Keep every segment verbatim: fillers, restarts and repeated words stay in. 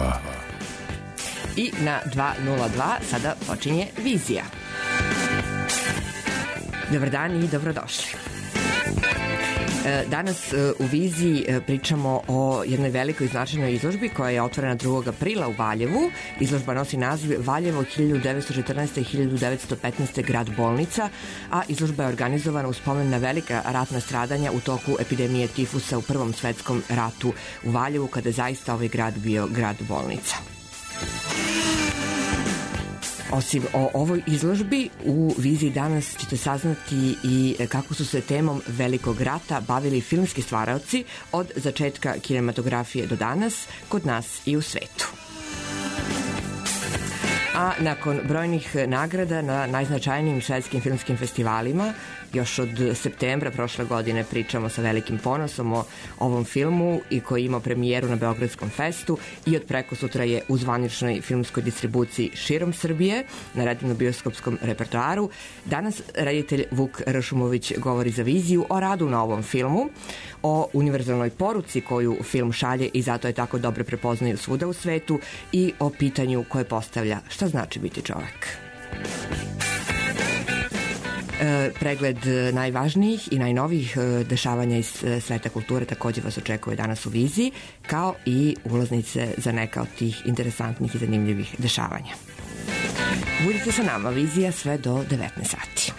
dva. I na dva nula dva sada počinje Vizija. Dobar dan i dobrodošli. Danas u Viziji pričamo o jednoj velikoj značajnoj izložbi koja je otvorena drugog aprila u Valjevu. Izložba nosi naziv Valjevo hiljadu devetsto četrnaeste. i hiljadu devetsto petnaeste. grad bolnica, a izložba je organizovana u spomen na velika ratna stradanja u toku epidemije tifusa u Prvom svetskom ratu u Valjevu, kada je zaista ovaj grad bio grad bolnica. Osim o ovoj izložbi, u Viziji danas ćete saznati i kako su se temom Velikog rata bavili filmski stvaraoci od začetka kinematografije do danas, kod nas i u svetu. A nakon brojnih nagrada na najznačajnijim svetskim filmskim festivalima, još od septembra prošle godine pričamo sa velikim ponosom o ovom filmu i koji ima premijeru na Beogradskom festu i od preko sutra je u zvaničnoj filmskoj distribuciji širom Srbije na redovnom bioskopskom repertoaru. Danas reditelj Vuk Ršumović govori za Viziju o radu na ovom filmu, o univerzalnoj poruci koju film šalje i zato je tako dobro prepoznaju svuda u svetu i o pitanju koje postavlja šta znači biti čovek. Pregled najvažnijih i najnovijih dešavanja iz sveta kulture takođe vas očekuje danas u Viziji, kao i ulaznice za neka od tih interesantnih i zanimljivih dešavanja. Budite sa nama, Vizija sve do devetnaest sati.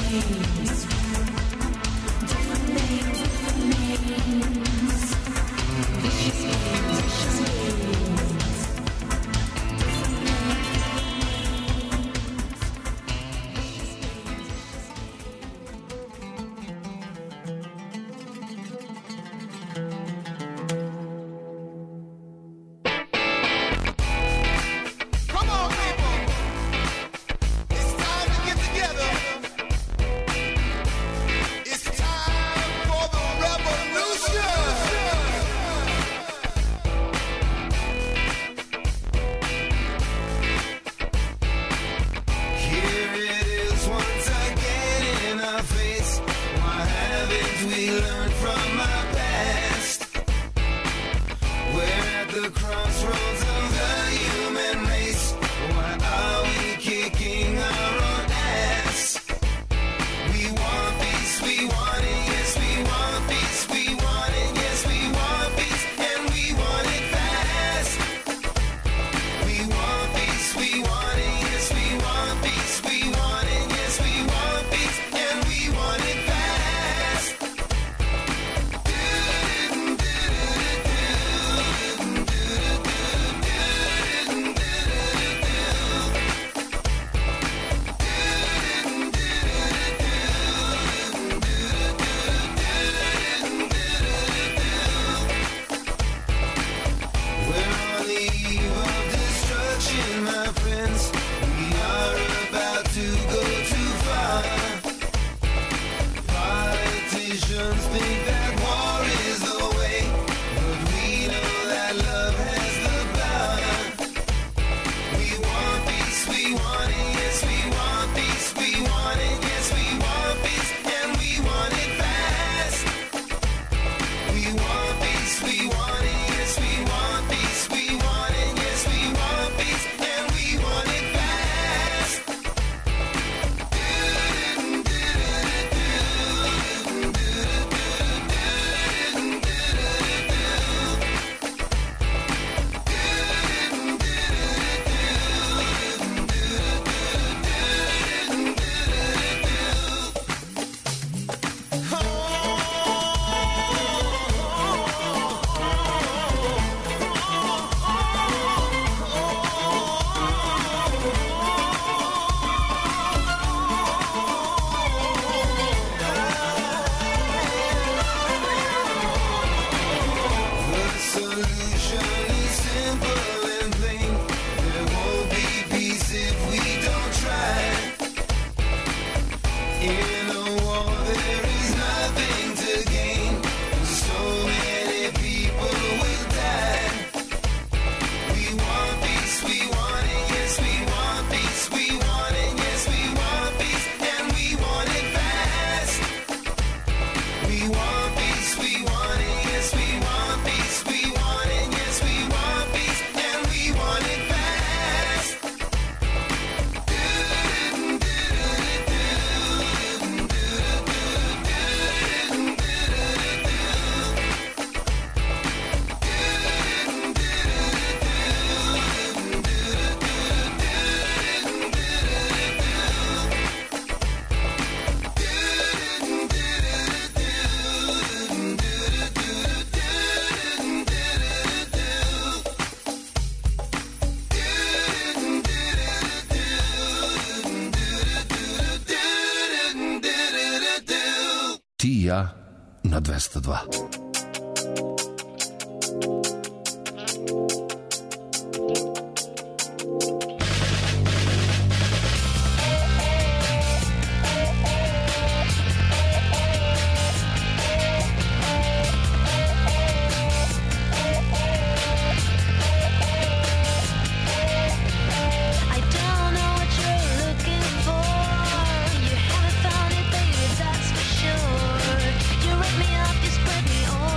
Ti i ja na dvesta dva. You rip me up, you spread me all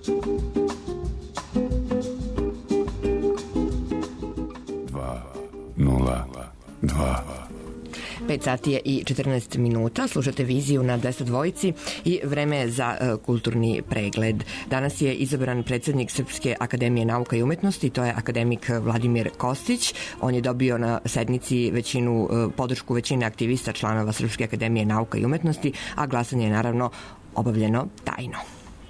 Dva, nula, dva. pet sati je i četrnaest minuta, slušate Viziju na dvesta dvojici i vreme je za uh, kulturni pregled. Danas je izabran predsednik Srpske akademije nauka i umetnosti, to je akademik Vladimir Kostić. On je dobio na sednici većinu, uh, podršku većine aktivista članova Srpske akademije nauka i umetnosti, a glasanje je naravno obavljeno tajno.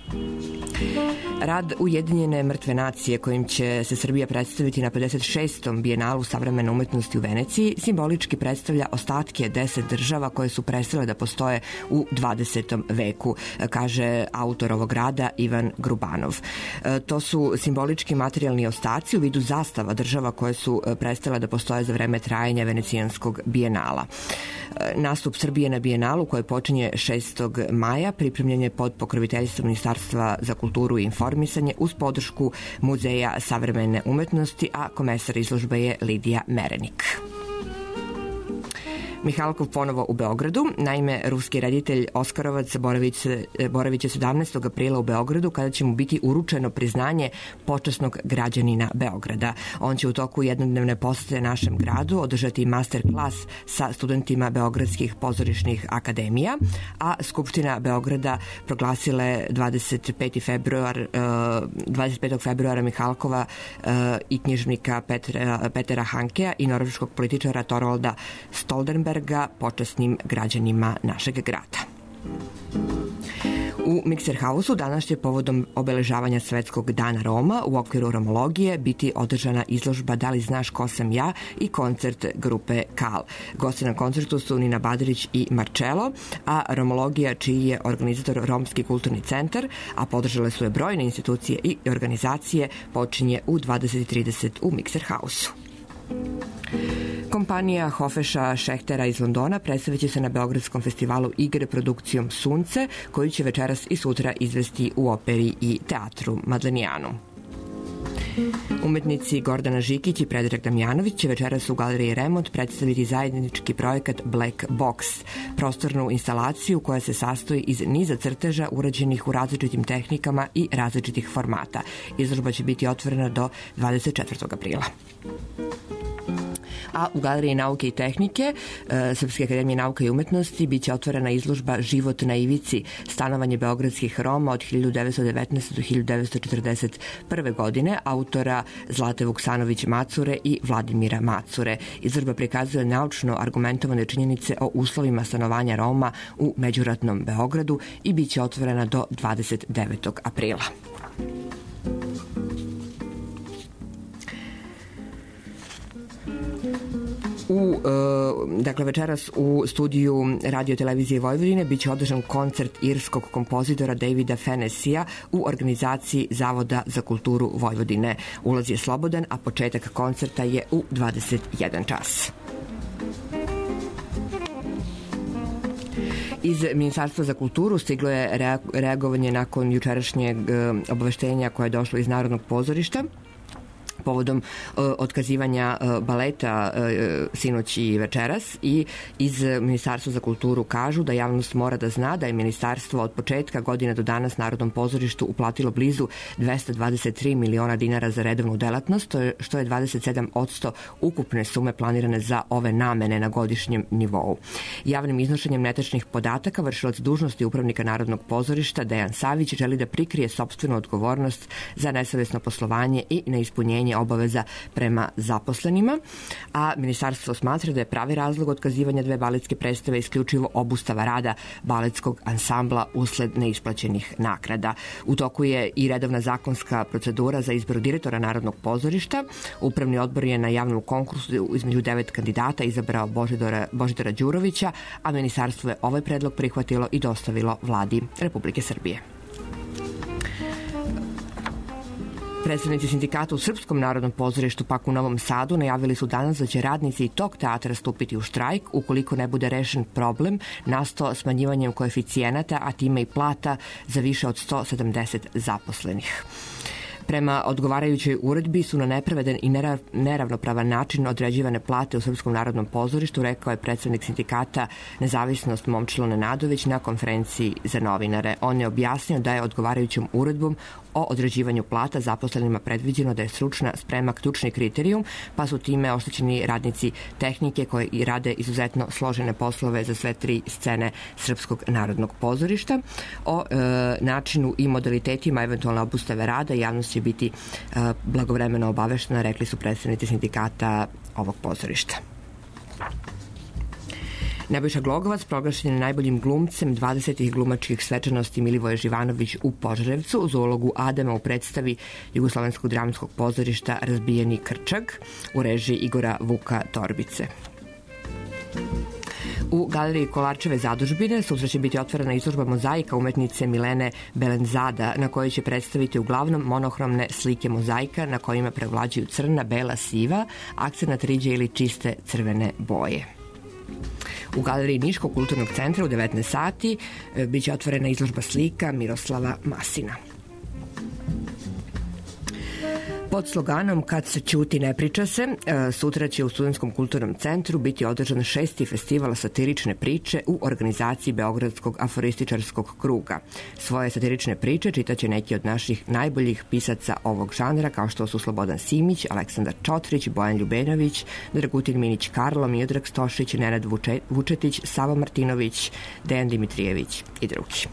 Rad Ujedinjene mrtve nacije kojim će se Srbija predstaviti na pedeset šestom bijenalu savremene umetnosti u Veneciji simbolički predstavlja ostatke deset država koje su prestale da postoje u dvadesetom veku, kaže autor ovog rada Ivan Grubanov. To su simbolički materijalni ostaci u vidu zastava država koje su prestale da postoje za vreme trajanja venecijanskog bijenala. Nastup Srbije na bijenalu koje počinje šestog maja pripremljen je pod pokroviteljstvom Ministarstva za kulturu i informisanje uz podršku Muzeja savremene umetnosti, a komesar izložbe je Lidija Merenik. Mihalkov ponovo u Beogradu. Naime, ruski reditelj Oskarovac boravit će sedamnaestog aprila u Beogradu kada će mu biti uručeno priznanje počasnog građanina Beograda. On će u toku jednodnevne posete našem gradu održati master klas sa studentima beogradskih pozorišnih akademija, a Skupština Beograda proglasila je dvadeset peti februar, dvadeset petog februara Mihalkova i književnika Petra, Petera Hankea i norveškog političara Torvalda Stoltenberga počasnim građanima našeg grada. U Mikserhausu danas će povodom obeležavanja Svetskog dana Roma u okviru romologije biti održana izložba Da li znaš ko sam ja i koncert grupe Kal. Gosti na koncertu su Nina Badrić i Marcello, a romologija čiji je organizator Romski kulturni centar, a podržale su je brojne institucije i organizacije, počinje u dvadeset trideset u Mikserhausu. Kompanija Hofeša Šehtera iz Londona predstavit će se na Beogradskom festivalu igre produkcijom Sunce, koju će večeras i sutra izvesti u operi i teatru Madlenijanu. Umetnici Gordana Žikić i Predrag Damjanović će večeras u Galeriji Remont predstaviti zajednički projekat Black Box, prostornu instalaciju koja se sastoji iz niza crteža urađenih u različitim tehnikama i različitih formata. Izložba će biti otvorena do dvadeset četvrtog aprila. A u Galeriji nauke i tehnike Srpske akademije nauka i umetnosti biće otvorena izložba Život na ivici, stanovanje beogradskih Roma od hiljadu devetsto devetnaeste. do hiljadu devetsto četrdeset prve. godine, autora Zlate Vuksanović Macure i Vladimira Macure. Izložba prikazuje naučno argumentovane činjenice o uslovima stanovanja Roma u međuratnom Beogradu i biće otvorena do dvadeset devetog aprila. U, dakle, večeras u studiju Radio televizije Vojvodine biće održan koncert irskog kompozitora Davida Fennessija u organizaciji Zavoda za kulturu Vojvodine. Ulaz je slobodan, a početak koncerta je u dvadeset jedan čas. Iz Ministarstva za kulturu stiglo je reagovanje nakon jučerašnjeg obaveštenja koje je došlo iz Narodnog pozorišta povodom uh, otkazivanja uh, baleta uh, sinoć i večeras, i iz Ministarstva za kulturu kažu da javnost mora da zna da je ministarstvo od početka godine do danas Narodnom pozorištu uplatilo blizu dvesta dvadeset tri miliona dinara za redovnu delatnost, što je dvadeset sedam posto ukupne sume planirane za ove namene na godišnjem nivou. Javnim iznošenjem netačnih podataka vršilac dužnosti upravnika Narodnog pozorišta Dejan Savić želi da prikrije sopstvenu odgovornost za nesavesno poslovanje i neispunjenje obaveza prema zaposlenima, a ministarstvo smatra da je pravi razlog otkazivanja dve baletske predstave isključivo obustava rada baletskog ansambla usled neisplaćenih naknada. U toku je i redovna zakonska procedura za izbor direktora Narodnog pozorišta. Upravni odbor je na javnom konkursu između devet kandidata izabrao Božidara, Božidara Đurovića, a ministarstvo je ovaj predlog prihvatilo i dostavilo vladi Republike Srbije. Predstavnici sindikata u Srpskom narodnom pozorištu pak u Novom Sadu najavili su danas da će radnici i tog teatra stupiti u štrajk ukoliko ne bude rešen problem nastao smanjivanjem koeficijenata, a time i plata za više od sto sedamdeset zaposlenih. Prema odgovarajućoj uredbi su na nepravedan i neravnopravan način određivane plate u Srpskom narodnom pozorištu, rekao je predstavnik sindikata Nezavisnost Momčilo Nenadović na konferenciji za novinare. On je objasnio da je odgovarajućom uredbom o određivanju plata zaposlenima predviđeno da je stručna sprema ključni kriterijum, pa su time oštećeni radnici tehnike koji i rade izuzetno složene poslove za sve tri scene Srpskog narodnog pozorišta. O e, načinu i modalitetima eventualne obustave rada javnost će biti e, blagovremeno obaveštena, rekli su predstavnici sindikata ovog pozorišta. Nebojša Glogovac proglašen je najboljim glumcem dvadesetih glumačkih svečanosti Milivoje Živanović u Požarevcu za ulogu Adama u predstavi Jugoslovenskog dramskog pozorišta Razbijeni krčak u režiji Igora Vuka Torbice. U galeriji Kolarčeve zadužbine sutra će biti otvorena izložba mozaika umetnice Milene Belenzada, na kojoj će predstaviti uglavnom monohromne slike mozaika na kojima prevlađuju crna, bela, siva, akcenat riđe ili čiste crvene boje. U galeriji Niškog kulturnog centra u devetnaest sati biće otvorena izložba slika Miroslava Masina. Pod sloganom Kad se ćuti ne priča se, sutra će u Studentskom kulturnom centru biti održan šesti festival satirične priče u organizaciji Beogradskog aforističarskog kruga. Svoje satirične priče čitaće neki od naših najboljih pisaca ovog žanra, kao što su Slobodan Simić, Aleksandar Čotrić, Bojan Ljubenović, Dragutin Minić Karlo, Miodrag Stošić, Nenad Vučetić, Savo Martinović, Dejan Dimitrijević i drugi.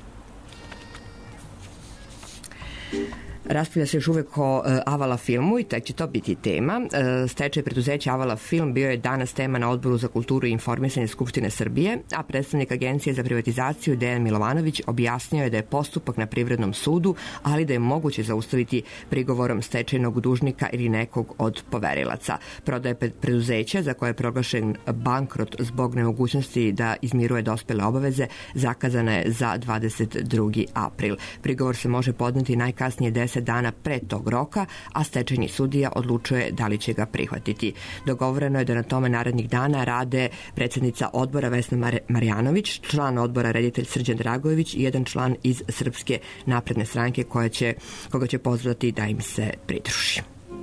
Raspravlja se još uvek o uh, Avala filmu i tek će to biti tema. Uh, stečaj preduzeća Avala film bio je danas tema na Odboru za kulturu i informisanje Skupštine Srbije, a predstavnik Agencije za privatizaciju Dejan Milovanović objasnio je da je postupak na Privrednom sudu, ali da je moguće zaustaviti prigovorom stečajnog dužnika ili nekog od poverilaca. Prodaja preduzeća za koje je proglašen bankrot zbog nemogućnosti da izmiruje dospele obaveze zakazana je za dvadeset drugi april. Prigovor se može podneti najkasnije deset dana pre tog roka, a stečajni sudija odlučuje da li će ga prihvatiti. Dogovoreno je da na tome narednih dana rade predsjednica odbora Vesna Mar- Marjanović, član odbora reditelj Srđan Dragojević i jedan član iz Srpske napredne stranke koja će, koga će pozvati da im se pridruži.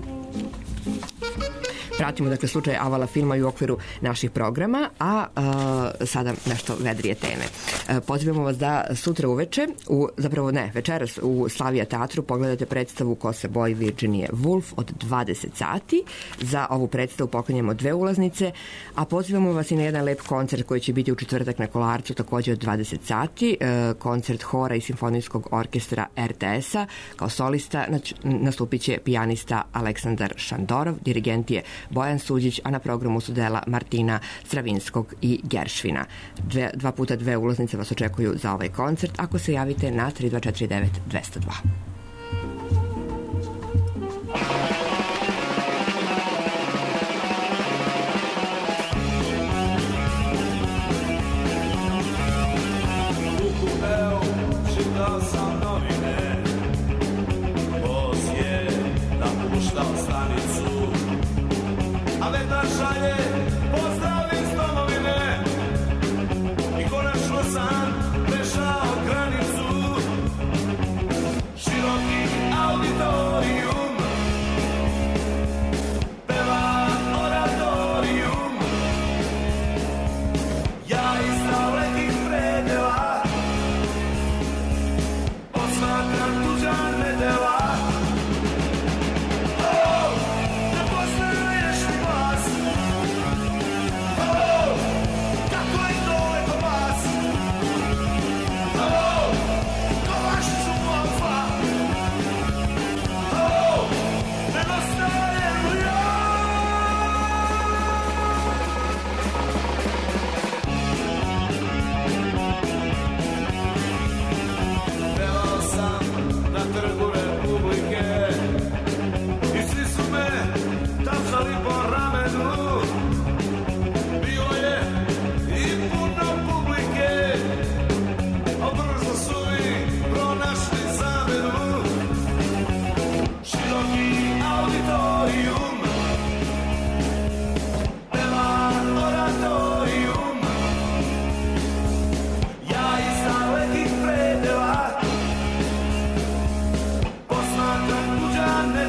Pratimo dakle slučaj Avala filma i u okviru naših programa, a, a sada nešto vedrije teme. A, pozivamo vas da sutra uveče, u, zapravo ne, večeras u Slavija teatru pogledate predstavu Ko se boji Virginije Woolf od dvadeset sati. Za ovu predstavu poklanjamo dve ulaznice, a pozivamo vas i na jedan lep koncert koji će biti u četvrtak na Kolarcu takođe od dvadeset sati. A, koncert hora i simfonijskog orkestra er te es-a. Kao solista nastupit će pijanista Aleksandar Šandorov, dirigent je Bojan Suđić, a na programu su dela Martina Stravinskog i Geršvina. Dve, dva puta dve ulaznice vas očekuju za ovaj koncert ako se javite na tri dva četiri devet dva zero dva.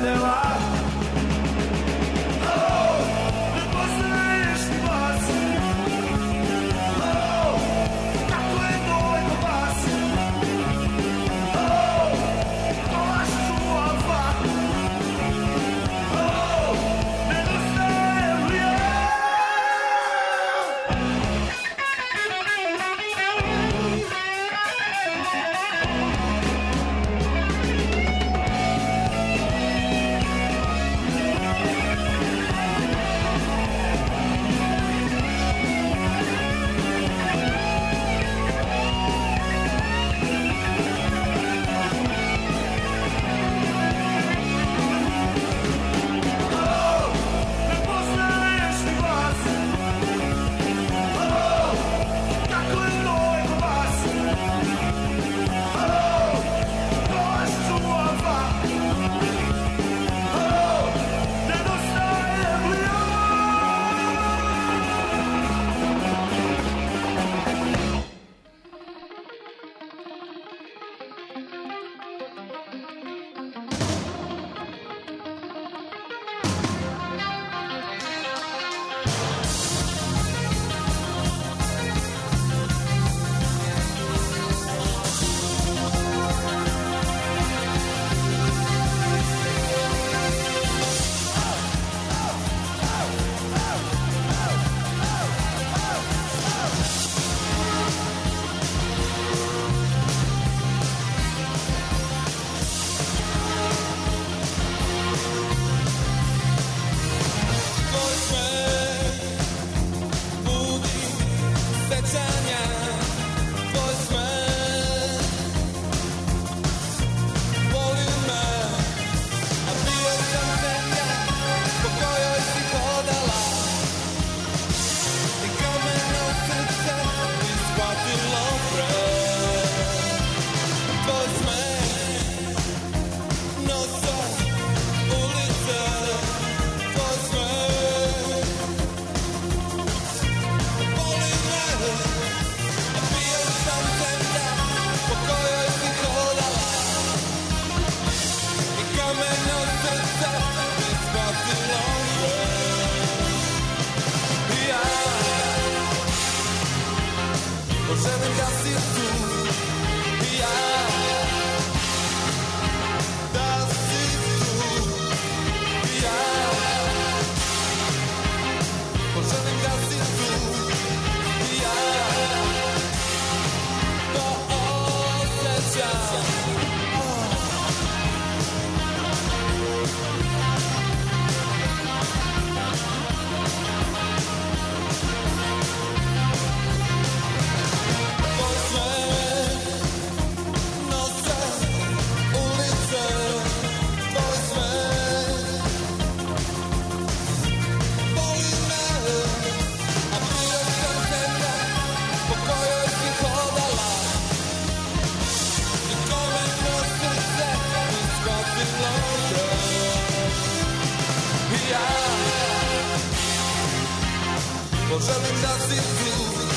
Poželim da si tu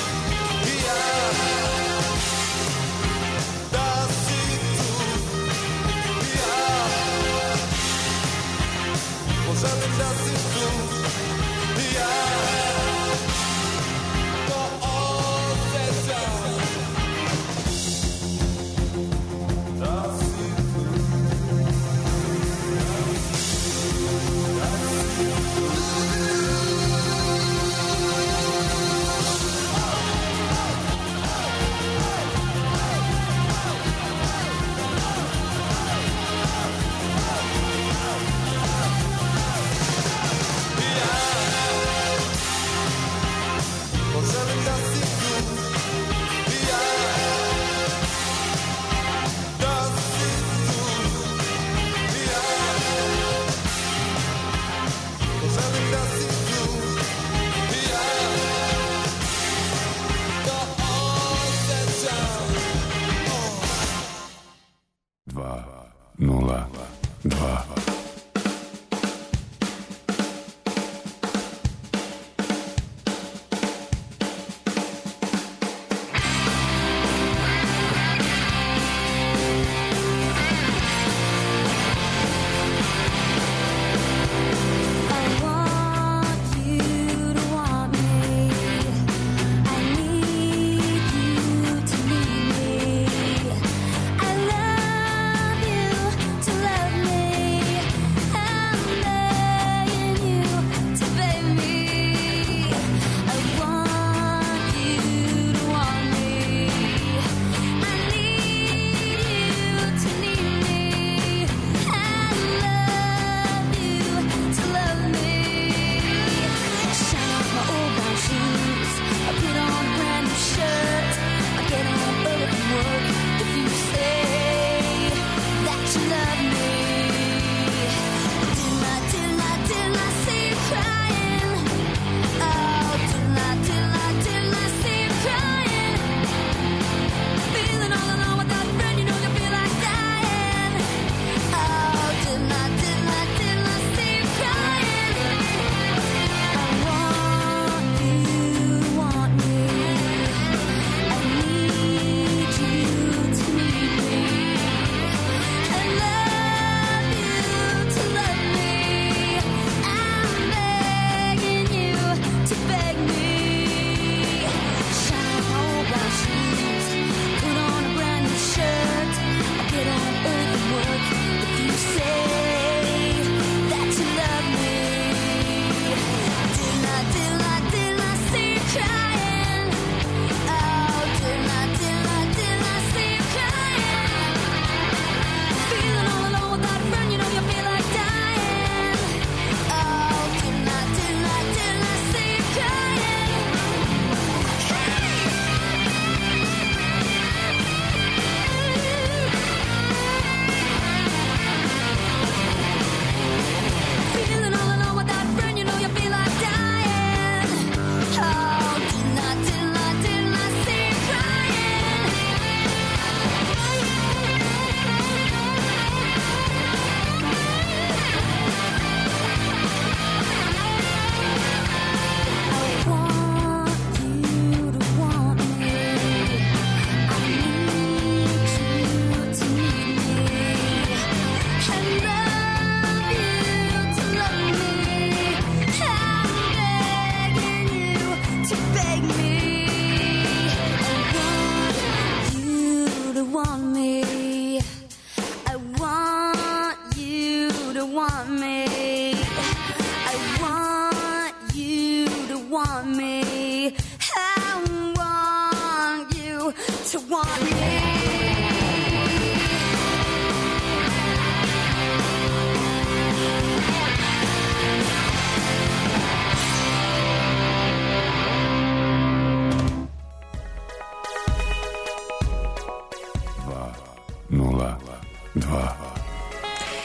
i ja, da si tu i ja, poželim da si tu i ja, to osjećam, da si tu, da si tu. Nula, dva.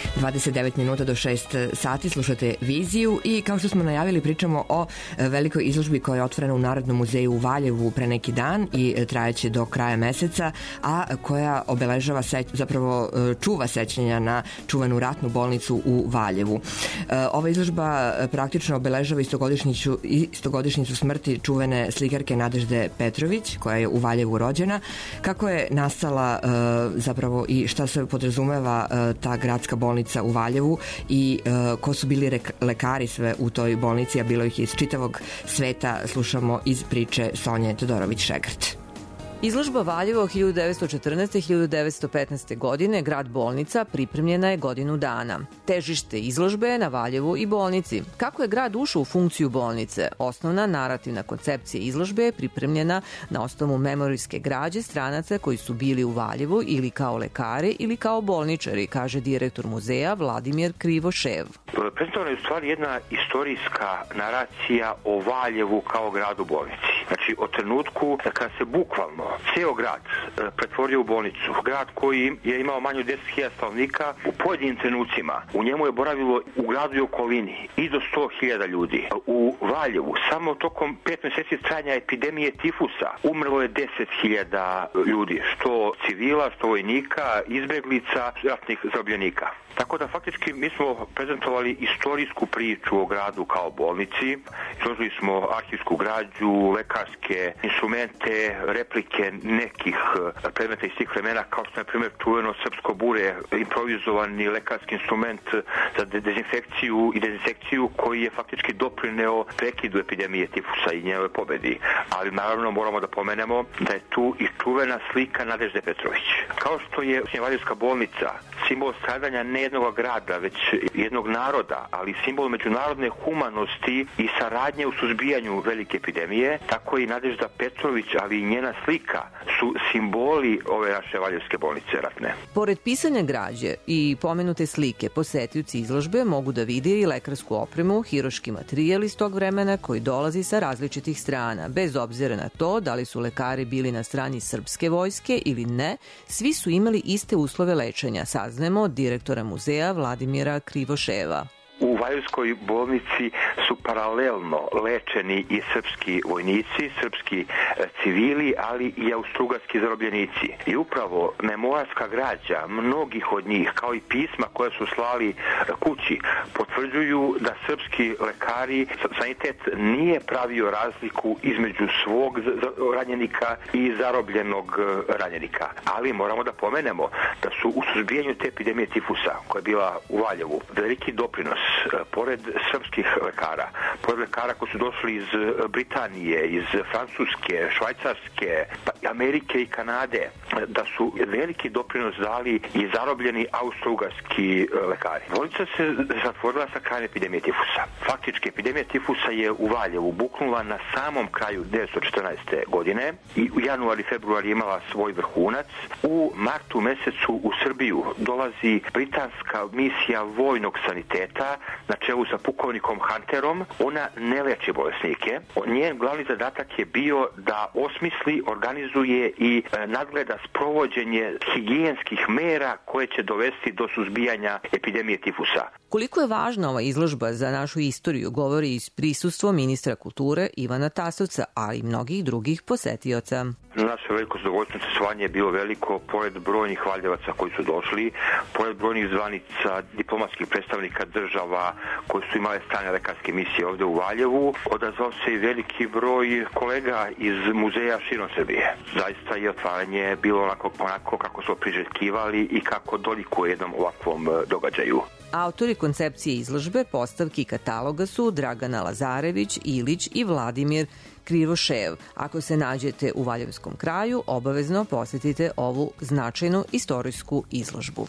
dvadeset devet minuta do šest sati, slušate Viziju i kao što smo najavili pričamo o velikoj izložbi koja je otvorena u Narodnom muzeju u Valjevu pre neki dan i trajeće do kraja meseca, a koja obeležava, seć, zapravo čuva sećanja na čuvenu ratnu bolnicu u Valjevu. Ova izložba praktično obeležava istogodišnjicu, istogodišnjicu smrti čuvene slikarke Nadežde Petrović, koja je u Valjevu rođena, kako je nastala zapravo i šta se podrazumeva ta gradska bolnica u Valjevu i ko su bili lekari sve u toj bolnici, a bilo ih iz čitavog sveta, slušamo iz priče Sonje Todorović-Šegrt. Izložba Valjevo hiljadu devetsto četrnaeste do hiljadu devetsto petnaeste. godine, grad bolnica, pripremljena je godinu dana. Težište izložbe je na Valjevu i bolnici. Kako je grad ušao u funkciju bolnice? Osnovna narativna koncepcija izložbe je pripremljena na osnovu memorijske građe stranaca koji su bili u Valjevu ili kao lekari ili kao bolničari, kaže direktor muzeja Vladimir Krivošev. Prezentovana je u stvari jedna istorijska naracija o Valjevu kao gradu bolnici. Znači, o trenutku kada se bukvalno ceo grad pretvorio u bolnicu, grad koji je imao manje od deset hiljada stanovnika, u pojedinim trenucima u njemu je boravilo u gradu i okolini i do sto hiljada ljudi. U Valjevu samo tokom pet meseci trajanja epidemije tifusa umrlo je deset hiljada ljudi, što civila, što vojnika, izbeglica, ratnih zarobljenika. Tako da faktički mi smo prezentovali istorijsku priču o gradu kao bolnici, izložili smo arhivsku građu, lekarske instrumente, replike nekih predmeta iz tih vremena, kao što je na primjer čuveno srpsko bure, improvizovani lekarski instrument za dezinfekciju i dezinsekciju koji je faktički doprineo prekidu epidemije tifusa i njene pobedi. Ali naravno moramo da pomenemo da je tu i čuvena slika Nadežde Petrović. Kao što je Valjevska bolnica simbol stradanja ne jednog grada, već jednog naroda, ali simbol međunarodne humanosti i saradnje u suzbijanju velike epidemije, tako i Nadežda Petrović, ali i njena slika su simboli ove naše Valjevske bolnice ratne. Pored pisanja građe i pomenute slike, posetioci izložbe mogu da vide i lekarsku opremu, hiroški materijal iz tog vremena koji dolazi sa različitih strana. Bez obzira na to da li su lekari bili na strani srpske vojske ili ne, svi su imali iste uslove lečenja, saznemo od direktora muzeja Vladimira Krivoševa. U Valjevskoj bolnici su paralelno lečeni i srpski vojnici, srpski civili, ali i austrougarski zarobljenici. I upravo memoarska građa mnogih od njih, kao i pisma koje su slali kući, potvrđuju da srpski lekari, sanitet nije pravio razliku između svog ranjenika i zarobljenog ranjenika. Ali moramo da pomenemo da su u suzbijanju te epidemije tifusa, koja je bila u Valjevu, veliki doprinos pored srpskih lekara, pored lekara koji su došli iz Britanije, iz Francuske, Švajcarske, Amerike i Kanade, da su veliki doprinos dali i zarobljeni austrougarski lekari. Bolnica se zatvorila sa krajem epidemije tifusa. Faktički, epidemija tifusa je u Valjevu buknula na samom kraju devetsto četrnaeste. godine i u januari i februari imala svoj vrhunac. U martu mesecu u Srbiju dolazi britanska misija vojnog saniteta na čelu sa pukovnikom Hunterom. Ona ne leči bolesnike. Njen glavni zadatak je bio da osmisli, organizuje i nadgleda sprovođenje higijenskih mera koje će dovesti do suzbijanja epidemije tifusa. Koliko je važna ova izložba za našu istoriju govori iz prisustva ministra kulture Ivana Tasovca, ali i mnogih drugih posetioca. Naše veliko zadovoljstvo učestvovanje je bilo veliko, pored brojnih Valjevaca koji su došli, pored brojnih zvanica, diplomatskih predstavnika država koji su imali strane lekarske misije ovde u Valjevu, odazvao se i veliki broj kolega iz muzeja širom Srbije. Zaista je otvaranje bilo onako, onako kako smo priželjkivali i kako dolikuje jednom ovakvom događaju. Autori koncepcije izložbe, postavki i kataloga su Dragana Lazarević, Ilić i Vladimir Krivošev. Ako se nađete u Valjevskom kraju, obavezno posetite ovu značajnu istorijsku izložbu.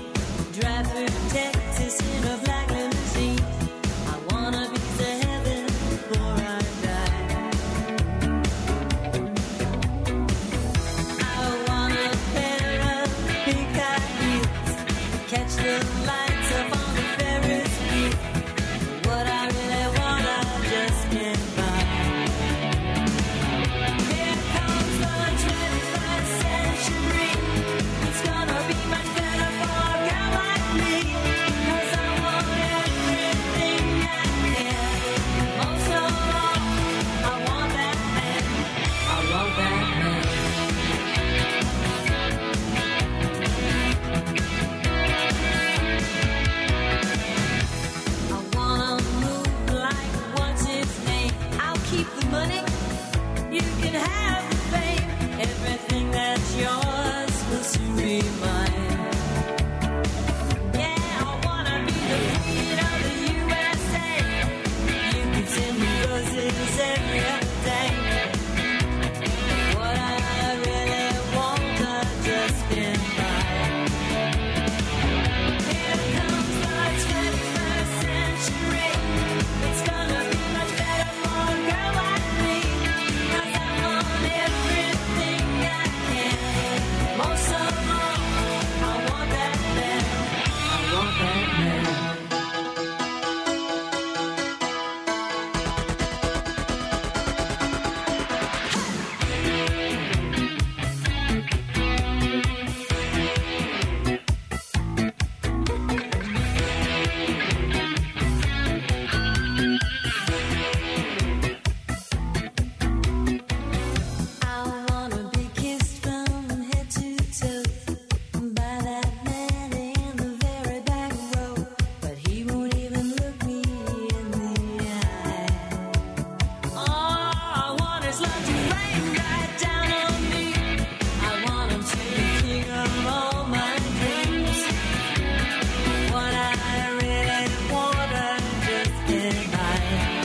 Texas in a black limousine. I wanna be the heaven keep the money, you can have the fame. Everything that's yours will soon be mine. Yeah, I wanna be the queen of the U S A. You can send me roses every other day. What I really want, I just can't buy. Here comes the twenty-first century. It's gonna be much better for a girl like me. 'Cause I want everything I can. Most of all, I want that man. I want that man. I wanna be kissed from head to toe by that man in the very back row, but he won't even look me in the eye. All I want is love to rain right down on me. I want him to be king of all my dreams. What I really want, I just can't buy.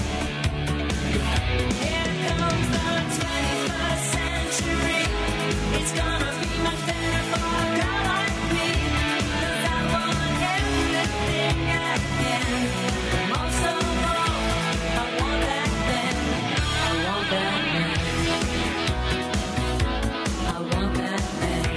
Here comes the twenty-first century. It's gonna be much better for a girl like me. 'Cause I want everything I can. Most of all, I want that man. I want that man. I want that man.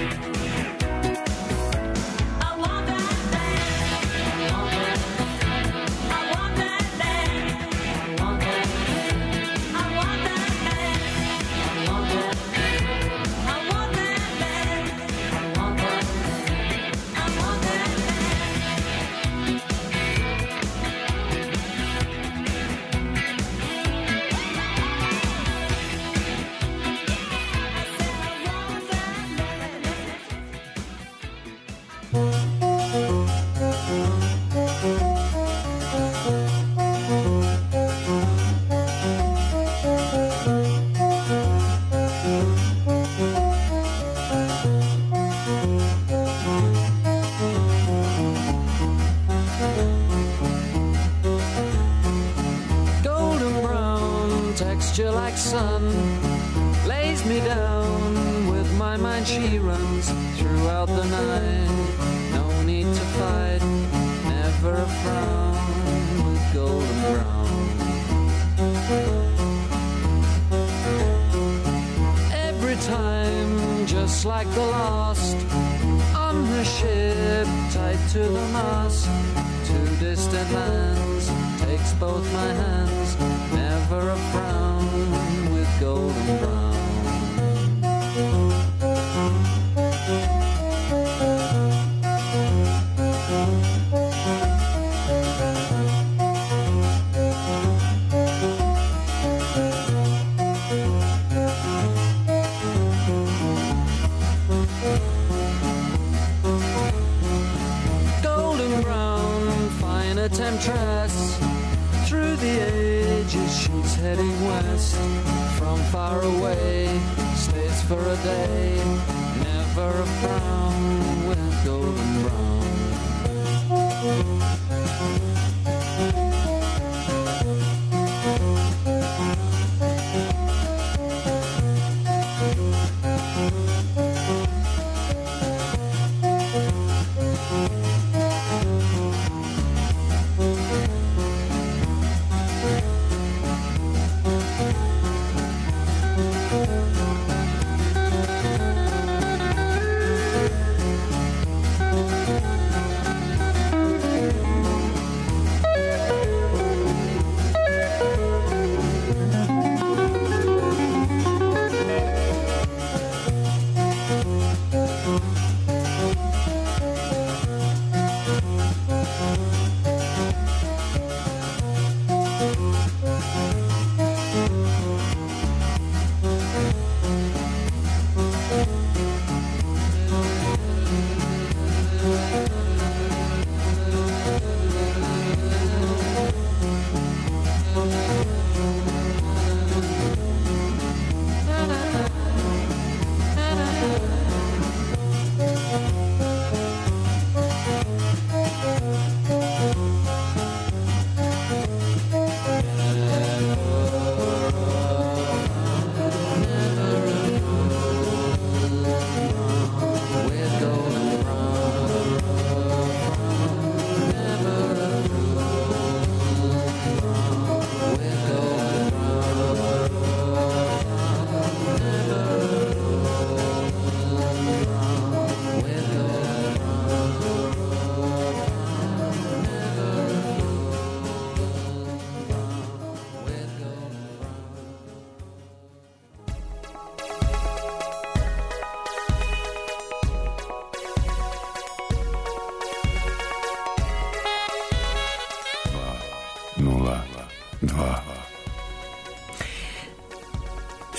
I want that man. I want that man. I want that man. I want that man. I want that man. I want that man. I want that man. I want that man. I want that man. Golden brown texture like sun lays me down. With my mind she runs throughout the night. No need to fight, never a frown with golden brown. Every time, just like the last, on her ship tied to the mast, to distant lands, takes both my hands, never a frown with golden brown. Golden brown, fine a temptress. Through the ages she's heading west. From far away, stays for a day. Never a frown with golden brown.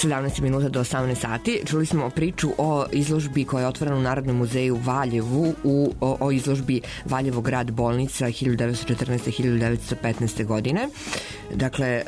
sedamnaest minuta do osamnaest sati. Čuli smo priču o izložbi koja je otvorena u Narodnom muzeju Valjevu, u, o, o izložbi Valjevo grad bolnica hiljadu devetsto četrnaeste do hiljadu devetsto petnaeste. godine. Dakle, e,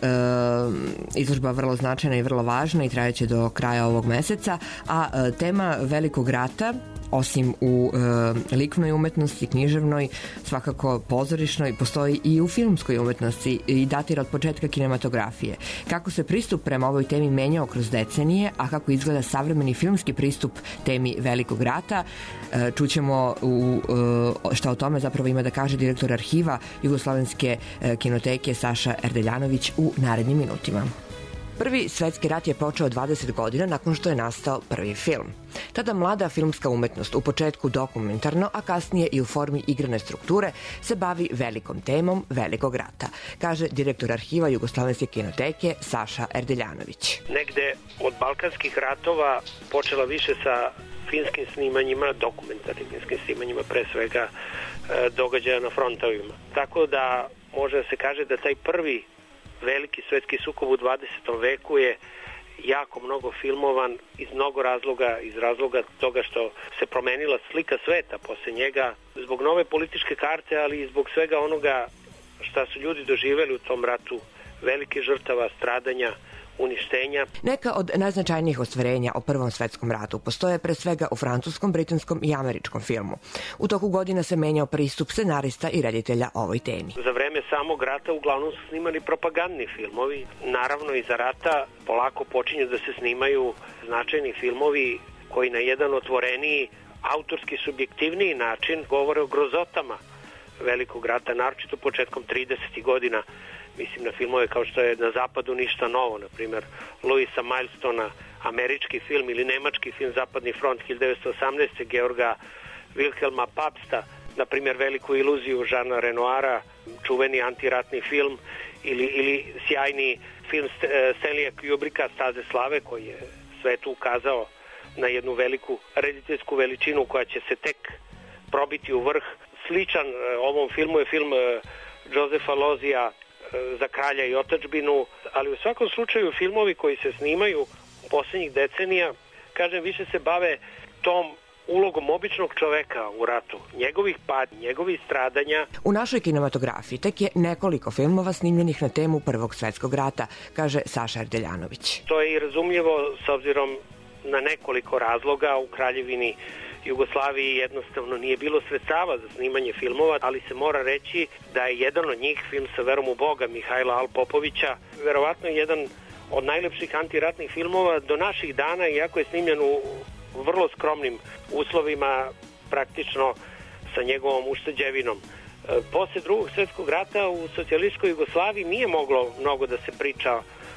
izložba je vrlo značajna i vrlo važna i trajeće do kraja ovog meseca, a e, tema Velikog rata, osim u e, likovnoj umetnosti, književnoj, svakako pozorišnoj, postoji i u filmskoj umetnosti i datira od početka kinematografije. Kako se pristup prema ovoj temi menjao kroz decenije, a kako izgleda savremeni filmski pristup temi Velikog rata, e, čućemo u, e, šta o tome zapravo ima da kaže direktor arhiva Jugoslovenske e, kinoteke Saša Erdeljanović u narednim minutima. Prvi svetski rat je počeo dvadeset godina nakon što je nastao prvi film. Tada mlada filmska umetnost, u početku dokumentarno, a kasnije i u formi igrane strukture, se bavi velikom temom Velikog rata, kaže direktor arhiva Jugoslovenske kinoteke Saša Erdeljanović. Negde od balkanskih ratova počela više sa filmskim snimanjima, dokumentarnim filmskim snimanjima, pre svega događaja na frontovima. Tako da može da se kaže da taj prvi veliki svetski sukob u dvadesetom veku je jako mnogo filmovan iz mnogo razloga, iz razloga toga što se promenila slika sveta posle njega, zbog nove političke karte, ali i zbog svega onoga šta su ljudi doživeli u tom ratu, velike žrtava, stradanja, uništenja. Neka od najznačajnijih ostvarenja o Prvom svetskom ratu postoje pre svega u francuskom, britanskom i američkom filmu. U toku godina se menjao pristup scenarista i reditelja ovoj temi. Za vreme samog rata uglavnom su snimani propagandni filmovi. Naravno, iza rata polako počinju da se snimaju značajni filmovi koji na jedan otvoreniji, autorski, subjektivniji način govore o grozotama Velikog rata, naročito početkom tridesetih godina. Mislim na filmove kao što je Na zapadu ništa novo, na primjer Louisa Milestona, američki film, ili nemački film Zapadni front hiljadu devetsto osamnaeste. Georga Wilhelma Pabsta, na primjer Veliku iluziju Žana Renoira, čuveni antiratni film, ili, ili sjajni film Stanleya Kubricka Staze slave, koji je svetu ukazao na jednu veliku rediteljsku veličinu koja će se tek probiti u vrh. Sličan ovom filmu je film Josefa Lozija Za kralja i otadžbinu, ali u svakom slučaju filmovi koji se snimaju u poslednjih decenija, kažem, više se bave tom ulogom običnog čoveka u ratu, njegovih patnji, njegovih stradanja. U našoj kinematografiji tek je nekoliko filmova snimljenih na temu Prvog svetskog rata, kaže Saša Erdeljanović. To je i razumljivo s obzirom na nekoliko razloga. U Kraljevini Jugoslaviji jednostavno nije bilo sredstava za snimanje filmova, ali se mora reći da je jedan od njih, film Sa verom u Boga Mihajla Al Popovića, verovatno jedan od najlepših antiratnih filmova do naših dana, iako je snimljen u vrlo skromnim uslovima, praktično sa njegovom ušteđevinom. Posle Drugog svjetskog rata u socijalističkoj Jugoslaviji nije moglo mnogo da se priča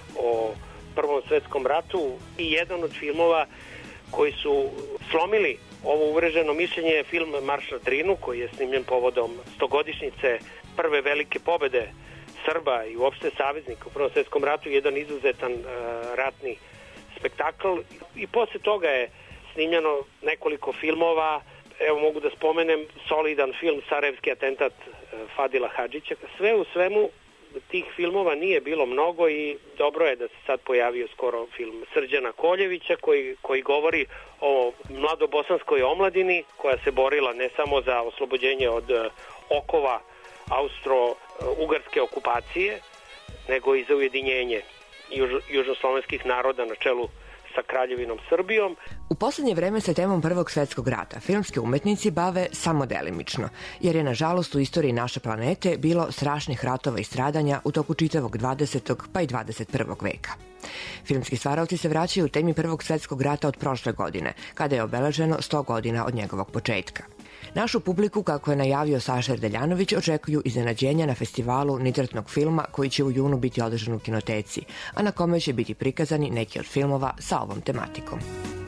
o Prvom svjetskom ratu i jedan od filmova koji su slomili ovo uvreženo mišljenje je film Marš na Drinu, koji je snimljen povodom stogodišnjice prve velike pobede Srba i uopšte saveznika u Prvom svjetskom ratu, jedan izuzetan uh, ratni spektakl. I posle toga je snimljeno nekoliko filmova. Evo mogu da spomenem solidan film Sarajevski atentat uh, Fadila Hadžića. Sve u svemu tih filmova nije bilo mnogo i dobro je da se sad pojavio skoro film Srđana Koljevića koji, koji govori o mladobosanskoj omladini koja se borila ne samo za oslobođenje od okova austro-ugarske okupacije, nego i za ujedinjenje juž, južnoslovenskih naroda na čelu sa Kraljevinom Srbijom. U poslednje vreme se temom Prvog svetskog rata filmski umetnici bave samo delimično, jer je nažalost u istoriji naše planete bilo strašnih ratova i stradanja u toku čitavog dvadesetog pa i dvadeset prvog veka. Filmski stvaralci se vraćaju u temi Prvog svetskog rata od prošle godine, kada je obeleženo sto godina od njegovog početka. Našu publiku, kako je najavio Saša Erdeljanović, očekuju iznenađenja na festivalu nitratnog filma koji će u junu biti održan u kinoteci, a na kome će biti prikazani neki od filmova sa ovom tematikom.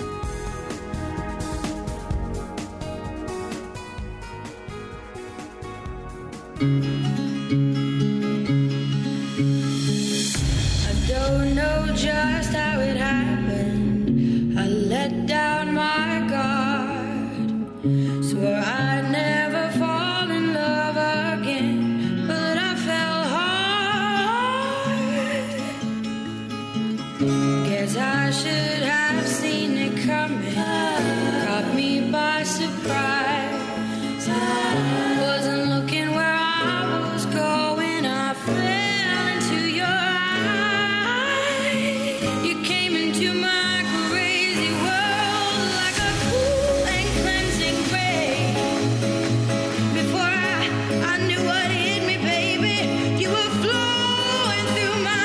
I don't know just how it happened. I let down my guard. Swore I'd never fall in love again, but I fell hard. Guess I should have seen it coming. Caught me by surprise. Wasn't looking where I was going. I fell into your eyes. You came into my crazy world like a cool and cleansing rain. Before I, I knew what hit me, baby, you were flowing through my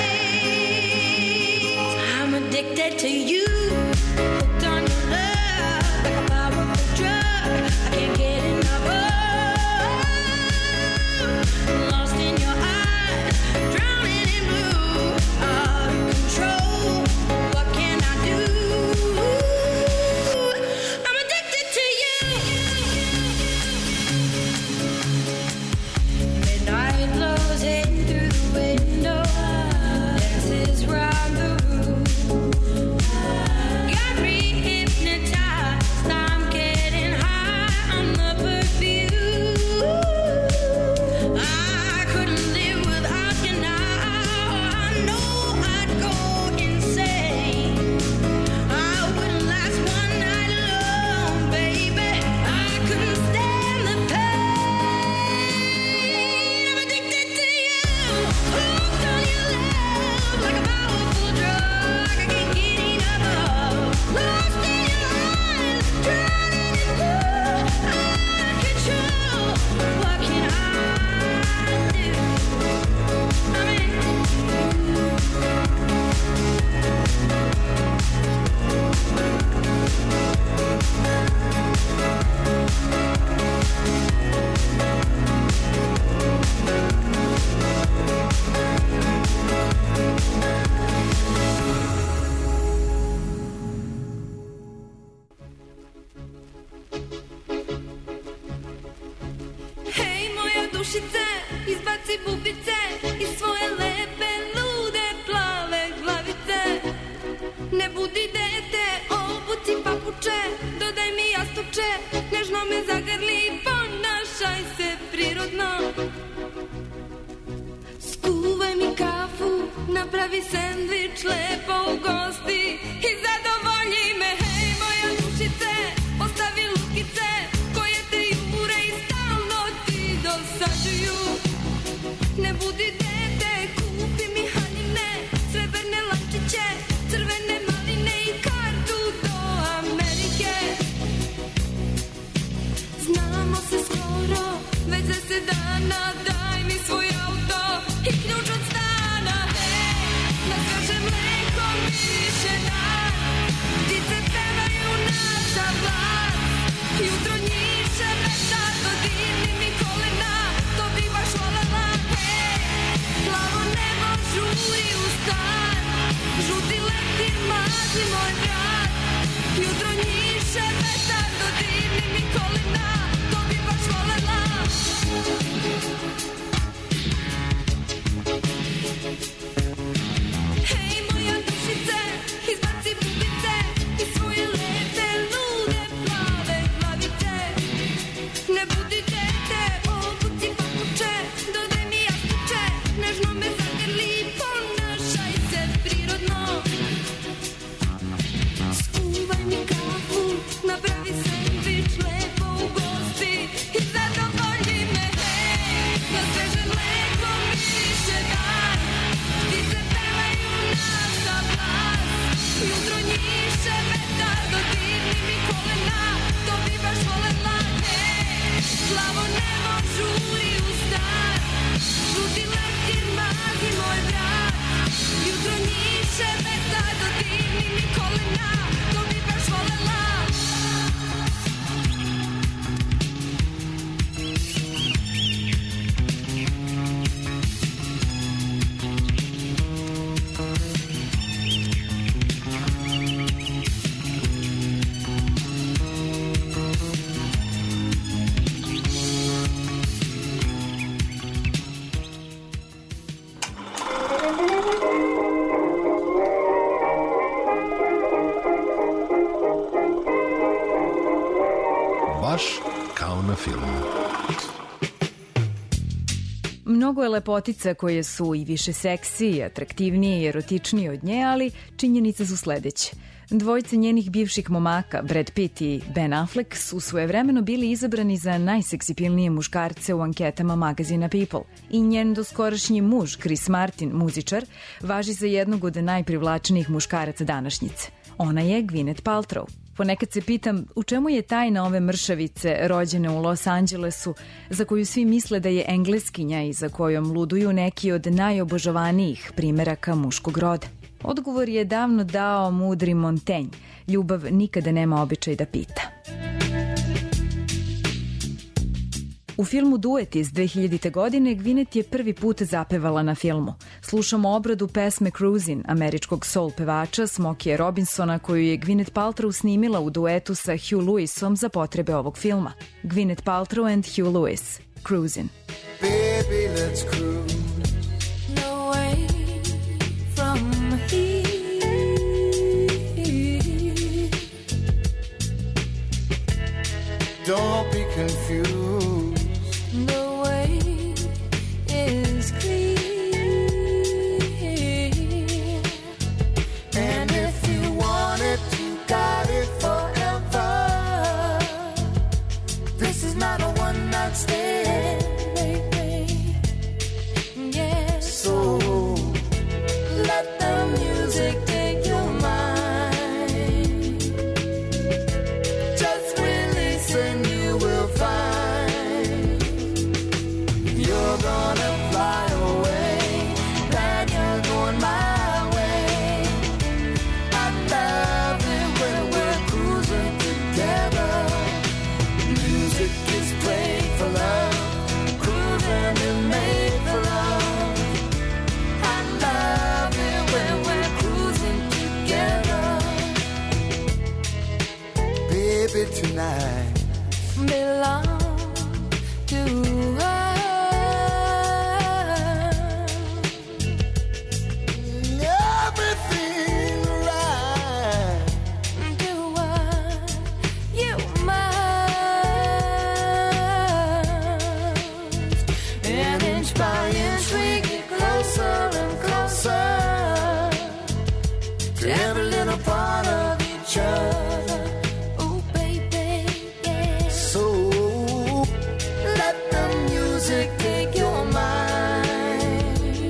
veins. I'm addicted to you. Hooked on your love like a powerful drug. I can't get enough of. Lost in your eyes, drowning in blue. Out of control. What can I do? I'm addicted to you. Midnight blows in through the window. Dances round the room. Got me hypnotized. I'm getting high on the perfume. I couldn't live without you now. I know I'd go insane. I wouldn't last one night alone, baby. I couldn't stand the pain. I'm addicted to you. Hooked on your love like a powerful drug. I can't get enough of. Lost in your eyes, drowning in blue. Out of control. What can I do? I'm in. Hej moja dušice, izbaci bubice iz svoje lepe, lude, plave glavice. Ne budi dete, obuci papuče, dodaj mi jastuče, nežno me zagrli, ponašaj se prirodno. Skuvaj mi kafu, napravi sendvič, lepo ugosti i zadovolji me. Hej moja dušice, ostavi lutkice koje te jure i stalno ti dosađuju. Ne budi dete, kupi mi haljine, srebrne lančiće, crvene maline i kartu do Amerike. Znamo se skoro, već za se dana, daj mi svoj auto i ključ od stana. Hej, na sveže mleko miše dan, ptice pevaju naša glas. Jutro njiše vetar, dodirni mi kolena, to bi baš volela. Hej, plavo nebo žuri u stan, žuti leptir mazi moj brat. Jutro njiše vetar, dodirni mi kolena, to bi baš volela. Hej moja dušice, izbaci bubice iz svoje lepe, lude, plave glavice. Ne budi dete, obuci papuče, dodaj mi jastuče, nežno me zagrli, ponašaj se prirodno. Skuvaj mi kafu, napravi sendvič, lepo ugosti i zadovolji me. Hej, na sveže mleko miše dan, ptice pevaju naša glas. Jutro njiše vetar, dodirni mi kolena, to bi baš volela. Hej, plavo nebo žuri u stan, žuti leptir mazi moj brat. Jutro njiše vetar, dodirni mi kolena, to bi baš volela. Baš kao na filmu. Mnogo je lepotica koje su i više seksi, i atraktivnije i erotičnije od nje, ali činjenice su sledeće. Dvojice njenih bivših momaka, Brad Pitt i Ben Affleck, su svojevremeno bili izabrani za najseksipilnije muškarce u anketama magazina People. I njen doskorašnji muž, Chris Martin, muzičar, važi za jednog od najprivlačnijih muškaraca današnjice. Ona je Gwyneth Paltrow. Ponekad se pitam u čemu je tajna ove mršavice rođene u Los Angelesu, za koju svi misle da je engleskinja i za kojom luduju neki od najobožavanijih primeraka muškog roda. Odgovor je davno dao mudri Montaigne. Ljubav nikada nema običaj da pita. U filmu Duet iz dve hiljadite. godine Gwyneth je prvi put zapevala na filmu. Slušamo obradu pesme Cruisin' američkog soul pevača Smokija Robinsona, koju je Gwyneth Paltrow snimila u duetu sa Hugh Lewisom za potrebe ovog filma. Gwyneth Paltrow and Hugh Lewis. Cruisin'. Baby, let's cruise. No way from here. Don't be confused. The way is clear. And if you want it, you got it forever. This is not a one night stand, Baby, yeah. so Let the music take your mind. just release and you will find you're gonna fly away, that you're going my way. I love it when we're cruising together. Music is played for love, cruising is made for love. I love it when we're cruising together. Baby, tonight Belong to us. everything right. Do what you must. And inch by inch we get closer and closer to every little part of each other. Oh, baby, yeah. So let the music take your mind.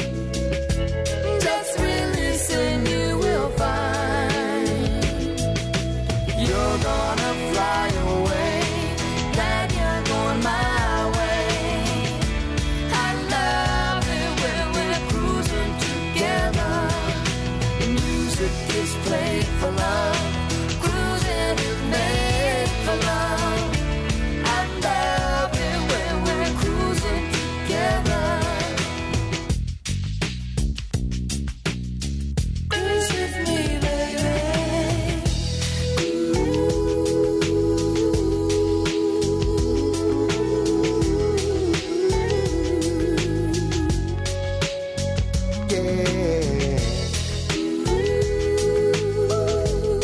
Just release and you will find you're gonna fly away, that you're going my way. I love it when we're cruising together. The music is played for love, cruising is made for love. I love it when we're cruising together. Cruise with me, baby. Yeah.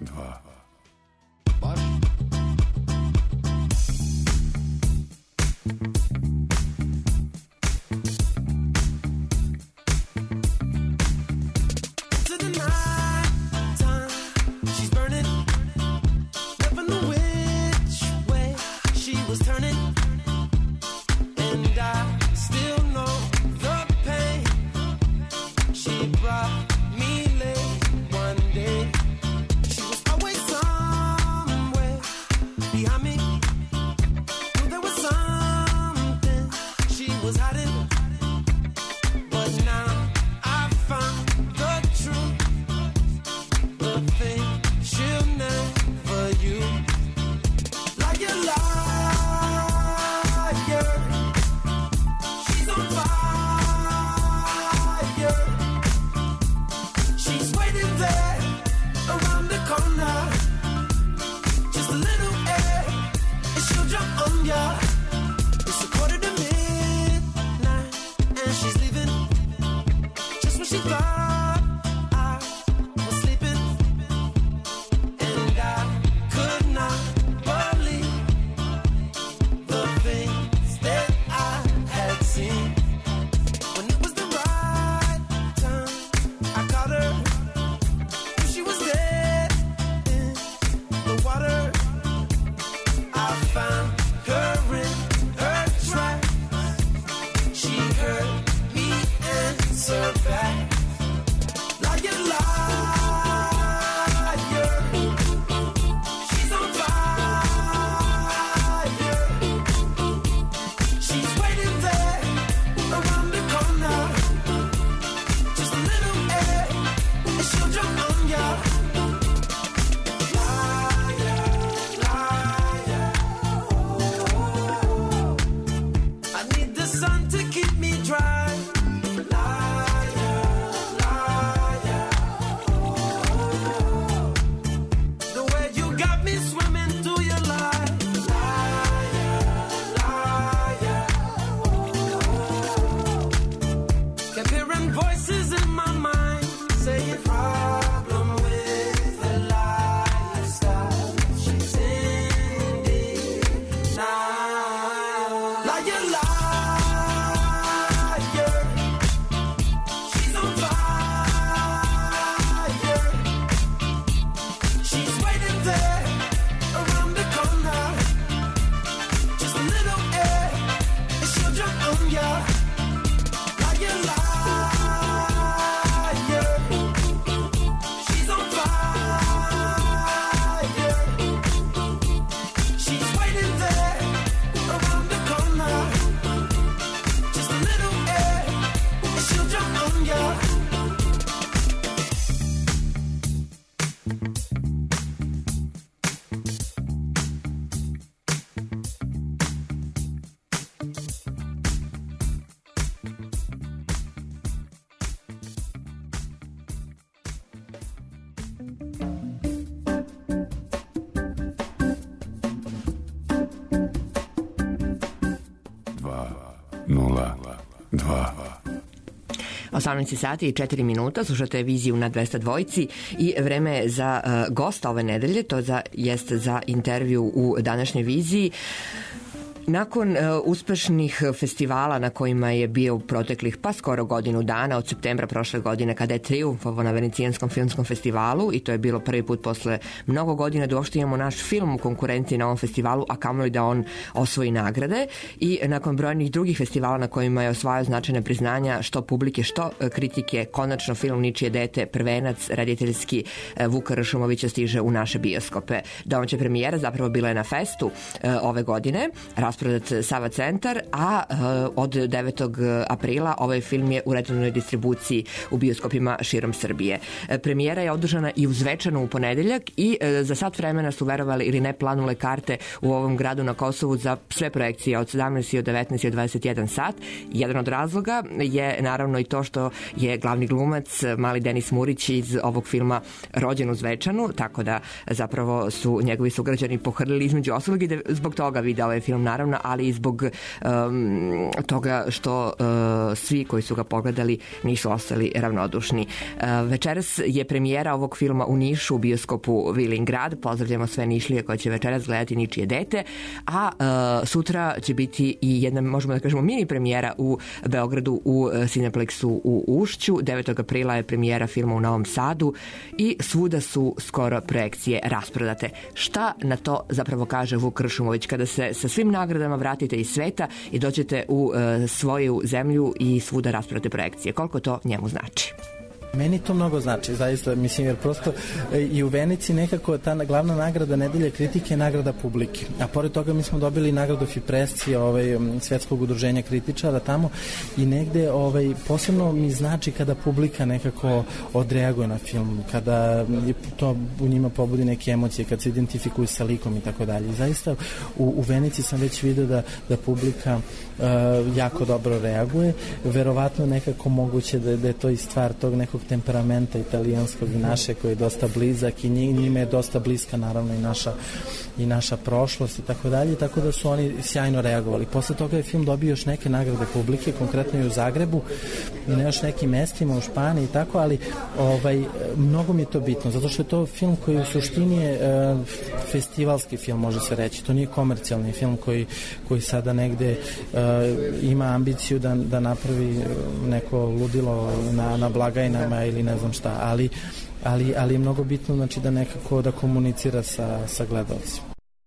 dva. nula dva. osamnaest sati i četiri minuta, slušate viziju na dvesta dvojci i vreme je za uh, gosta ove nedelje, to za, jeste za intervju u današnjoj viziji. Nakon uh, uspešnih festivala na kojima je bio u proteklih pa skoro godinu dana, od septembra prošle godine kada je triumfovao na Venecijanskom filmskom festivalu, i to je bilo prvi put posle mnogo godina da uopšte imamo naš film u konkurenciji na ovom festivalu, a kamoli da on osvoji nagrade, i nakon brojnih drugih festivala na kojima je osvajao značajne priznanja što publike, što kritike, konačno film Ničije dete, prvenac rediteljski Vuka Ršumovića stiže u naše bioskope. Domaća premijera zapravo bila je na Festu uh, ove godine, rasprodat Sava centar, a uh, od devetog aprila ovaj film je u redovnoj distribuciji u bioskopima širom Srbije. Uh, premijera je održana i u Zvečanu u ponedeljak i uh, za sat vremena su, verovali ili ne, planule karte u ovom gradu na Kosovu za sve projekcije od sedamnaest i od devetnaest i od dvadeset jedan sat. Jedan od razloga je naravno i to što je glavni glumac mali Denis Murić iz ovog filma rođen u Zvečanu, tako da zapravo su njegovi sugrađani pohrlili između ostalog i da zbog toga vide ovaj film naravno naravno, ali i zbog um, toga što uh, svi koji su ga pogledali nisu ostali ravnodušni. Uh, večeras je premijera ovog filma u Nišu u bioskopu Vilingrad. Pozdravljamo sve Nišlije koji će večeras gledati Ničije dete, a uh, sutra će biti i jedna, možemo da kažemo, mini premijera u Beogradu u Cineplexu u Ušću. devetog aprila je premijera filma u Novom Sadu i svuda su skoro projekcije rasprodate. Šta na to zapravo kaže Vuk Kršumović kada se sa svim nagradama vratite iz sveta i dođete u uh, svoju zemlju i svuda rasprodate projekcije? Koliko to njemu znači? Meni to mnogo znači, zaista, mislim, jer prosto i u Venici nekako ta glavna nagrada nedelje kritike je nagrada publike. A pored toga mi smo dobili nagradu Fipresci, ovaj, Svetskog udruženja kritičara tamo, i negde ovaj, posebno mi znači kada publika nekako odreaguje na film, kada to u njima pobudi neke emocije, kad se identifikuju sa likom i tako dalje. I zaista u, u Venici sam već vidio da, da publika uh, jako dobro reaguje. Verovatno nekako moguće da, da je to i stvar tog nekog temperamenta italijanskog i naše koji je dosta blizak i njime je dosta bliska naravno i naša, i naša prošlost i tako dalje, tako da su oni sjajno reagovali. Posle toga je film dobio još neke nagrade publike, konkretno i u Zagrebu i na još nekim mestima u Španiji i tako, ali ovaj, mnogo mi je to bitno, zato što je to film koji u suštini je uh, festivalski film, može se reći. To nije komercijalni film koji, koji sada negde uh, ima ambiciju da, da napravi neko ludilo na, na blagajnama ili ne znam šta, ali, ali, ali je mnogo bitno, znači, da nekako da komunicira sa, sa gledalcima.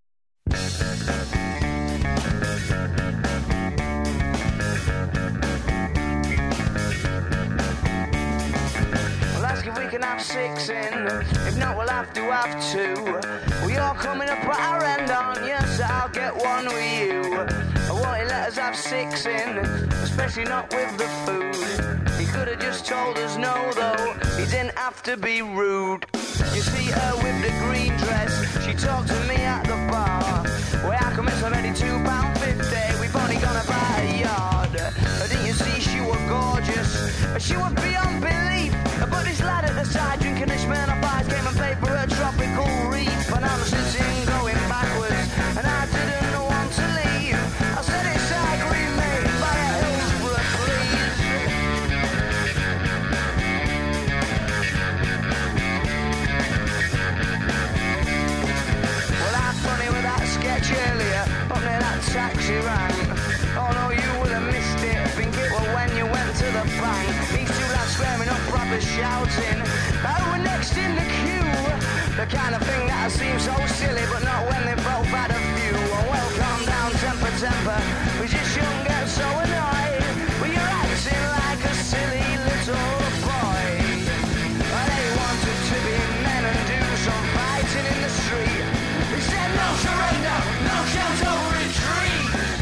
Six in, if not we'll have to have two. Well, you're coming up at our end, aren't you? So I'll get one with you. I won't let us have six in, especially not with the food. He could have just told us no though, he didn't have to be rude. You see her with the green dress, she talked to me at the bar. Well, how come it's already two pound fifty? We've only gonna buy a yard. Didn't you see she was gorgeous? She was beyond belief. But this lad at the side drinking this man of ice came and paid for a tropical reef. And I'm sitting going backwards, and I didn't want to leave. I said it's agree made by a Hillsborough, please. Well, I'm funny with that sketch earlier, but me that taxi rang. Oh no, you would have missed it. Think it was when you went to the bank. These two lads squaring up, proper shouting. Oh, we're next in the queue. The kind of thing that seems so silly, but not when they both had a few. Oh, well, calm down, temper, temper. We just shouldn't get so annoyed. But you're acting like a silly little boy. Well, they wanted to be men and do some fighting in the street. They said no surrender, no counter retreat.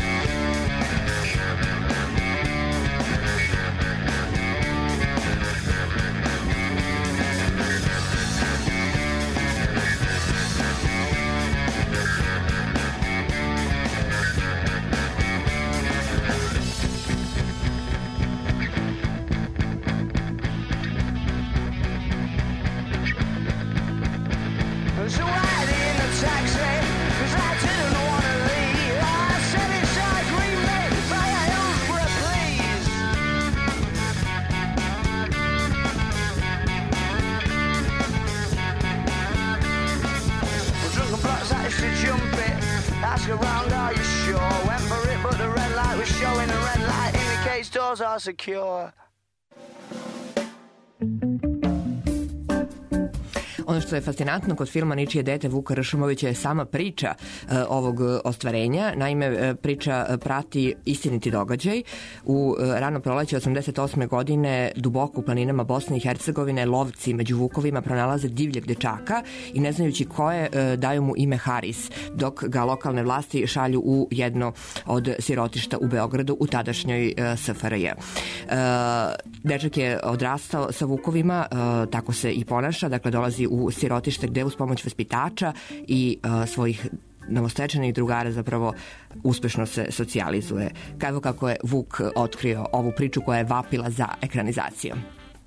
So I in the taxi, cause I didn't want to leave. I said inside Green Bay, by a Hillsborough, please. Well, drunken blocks that used to jump it. Ask around, are you sure? Went for it, but the red light was showing. The red light indicates doors are secure. Ono što je fascinantno kod filma Ničije dete Vuka Ršumovića je sama priča e, ovog ostvarenja. Naime, e, priča prati istiniti događaj. U e, rano proleće osamdeset osme godine duboko u planinama Bosne i Hercegovine lovci među vukovima pronalaze divljeg dečaka i ne znajući ko je e, daju mu ime Haris, dok ga lokalne vlasti šalju u jedno od sirotišta u Beogradu u tadašnjoj e, S F R J. E, dečak je odrastao sa vukovima, e, tako se i ponaša, dakle dolazi u sirotište gde uz pomoć vaspitača i uh, svojih novostečenih drugara zapravo uspešno se socijalizuje. Evo kako je Vuk otkrio ovu priču koja je vapila za ekranizacijom.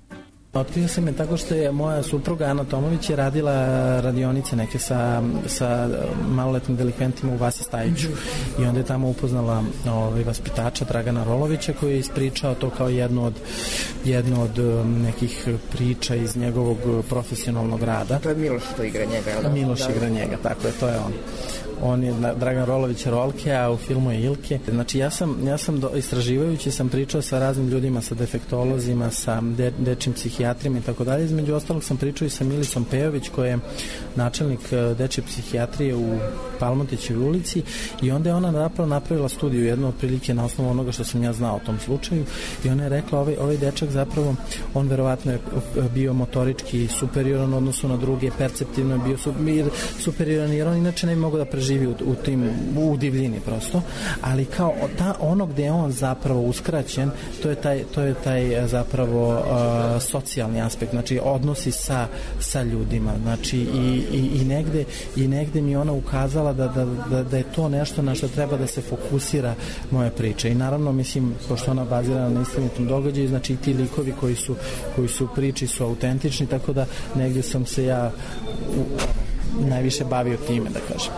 Otkrio sam je tako što je moja supruga Ana Tomović je radila radionice neke sa, sa maloletnim delikventima u Vasi Stajiću i onda je tamo upoznala ovaj, vaspitača Dragana Rolovića koji je ispričao to kao jednu od, jednu od nekih priča iz njegovog profesionalnog rada. To je Miloš što igra njega, je li? Miloš da, igra njega, tako je, to je on. On je Dragan Rolović Rolke, a u filmu je Ilke. Znači ja sam, ja sam do, istraživajući sam pričao sa raznim ljudima, sa defektolozima, sa de, dečim psihijatrima i tako dalje. Između ostalog sam pričao i sa Milicom Pejović koja je načelnik dečje psihijatrije u Palmotićevoj ulici i onda je ona napravo napravila studiju jednu otprilike na osnovu onoga što sam ja znao o tom slučaju i ona je rekla ovaj, ovaj dečak zapravo on verovatno je bio motorički superioran u odnosu na druge, perceptivno je bio superioran jer on inače ne bi mogao da preživi živi u, u tim u divljini prosto, ali kao ta, ono gde je on zapravo uskraćen, to je taj, to je taj zapravo uh, socijalni aspekt, znači odnosi sa, sa ljudima, znači i, i, i, negde, i negde mi ona ukazala da, da, da, da je to nešto na što treba da se fokusira moja priča i naravno mislim, pošto ona bazirana na istinitom događaju, znači i ti likovi koji su, koji su u priči su autentični, tako da negde sam se ja u, najviše bavio time, da kažem.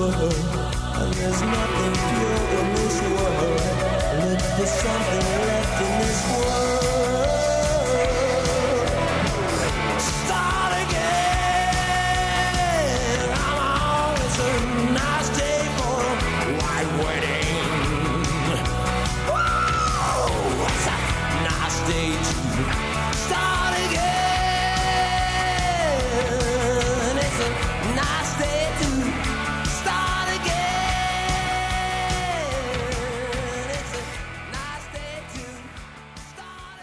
Something left lost in this world. Start again. I'm on. It's a nice day for a white wedding. Whoa, it's a nice day to start again. It's a nice day to start again. It's a nice day to start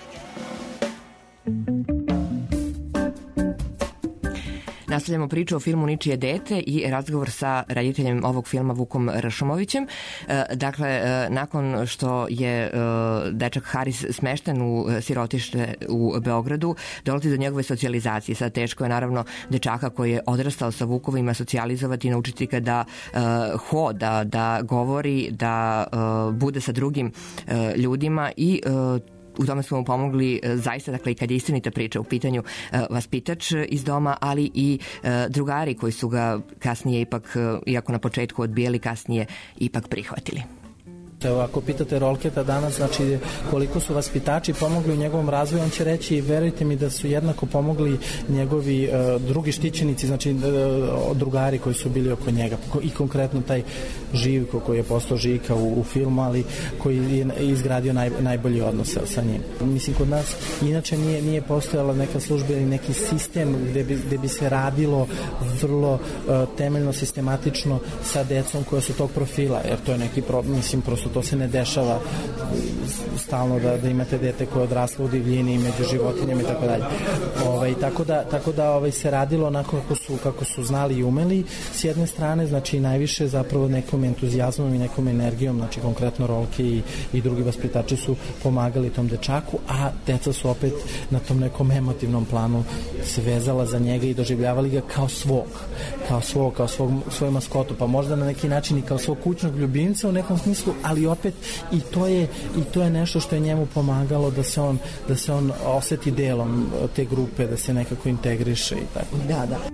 Nastavljamo priču o filmu Ničije dete i razgovor sa rediteljem ovog filma Vukom Rašumovićem. E, dakle, e, nakon što je e, dečak Haris smešten u sirotište u Beogradu, dolazi do njegove socijalizacije. Sad teško je naravno dečaka koji je odrastao sa Vukovima socijalizovati i naučiti ga da e, hoda, da govori, da e, bude sa drugim e, ljudima i e, u tome smo mu pomogli zaista, dakle, i kad je istinita priča u pitanju, vaspitač iz doma, ali i drugari koji su ga kasnije ipak, iako na početku odbijali, kasnije ipak prihvatili. Evo, ako pitate Rolketa danas, znači koliko su vaspitači pomogli u njegovom razvoju, on će reći, verujte mi da su jednako pomogli njegovi uh, drugi štićenici, znači uh, drugari koji su bili oko njega i konkretno taj Živko koji je postao Žika u, u filmu, ali koji je izgradio naj, najbolji odnos sa njim. Mislim, kod nas inače nije, nije postojala neka služba ili neki sistem gde bi, gde bi se radilo vrlo uh, temeljno, sistematično sa decom koja su tog profila, jer to je neki, pro, mislim, prosto to se ne dešava stalno da, da imate dete koje je odraslo u divljini među životinjama i tako dalje. Ovaj, tako da, tako da ovaj, se radilo onako kako su, kako su znali i umeli s jedne strane, znači najviše zapravo nekom entuzijazmom i nekom energijom, znači konkretno Rolke i, i drugi vaspitači su pomagali tom dečaku, a deca su opet na tom nekom emotivnom planu se vezala za njega i doživljavali ga kao svog, kao svog, kao svog, svoju maskotu, pa možda na neki način i kao svog kućnog ljubimca u nekom smislu, ali opet i to je i to je nešto što je njemu pomagalo da se on da se on oseti delom te grupe, da se nekako integriše i tako. Da, da.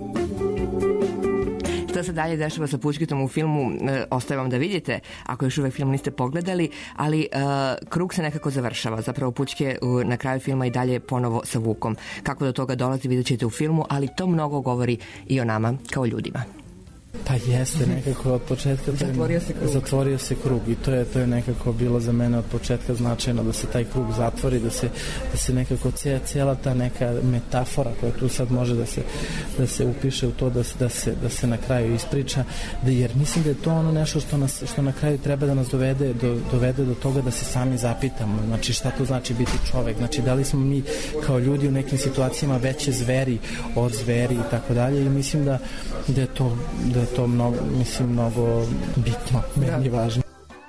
Šta se dalje dešava sa Pučkitom u filmu, e, ostaje vam da vidite ako još uvek film niste pogledali, ali e, krug se nekako završava. Zapravo Pučke u, na kraju filma i dalje ponovo sa Vukom. Kako do toga dolazi vidjet ćete u filmu, ali to mnogo govori i o nama kao ljudima. Pa jeste, nekako od početka zatvorio se krug. Zatvorio se krug i to je to je nekako bilo za mene od početka značajno da se taj krug zatvori, da se da se nekako cijela, cijela ta neka metafora koja tu sad može da se da se upiše u to da se da se da se na kraju ispriča, da jer mislim da je to ono nešto što nas što na kraju treba da nas dovede do dovede do toga da se sami zapitamo, znači šta to znači biti čovek, znači da li smo mi kao ljudi u nekim situacijama veće zveri od zveri i tako dalje, i mislim da da je to da je to mnogo, mislim, mnogo bitno, meni je važno.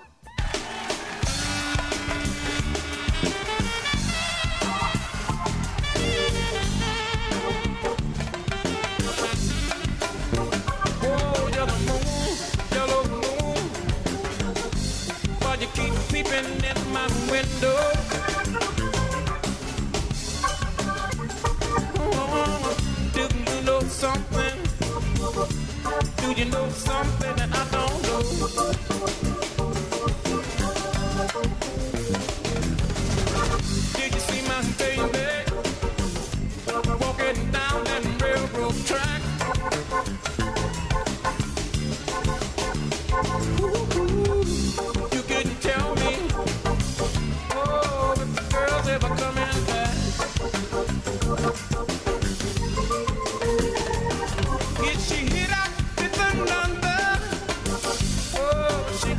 You know something that I don't know. Did you see my baby walking down that railroad track? Ooh, you couldn't tell me, oh, if the girls ever coming back. Did she hit out with another? Oh, she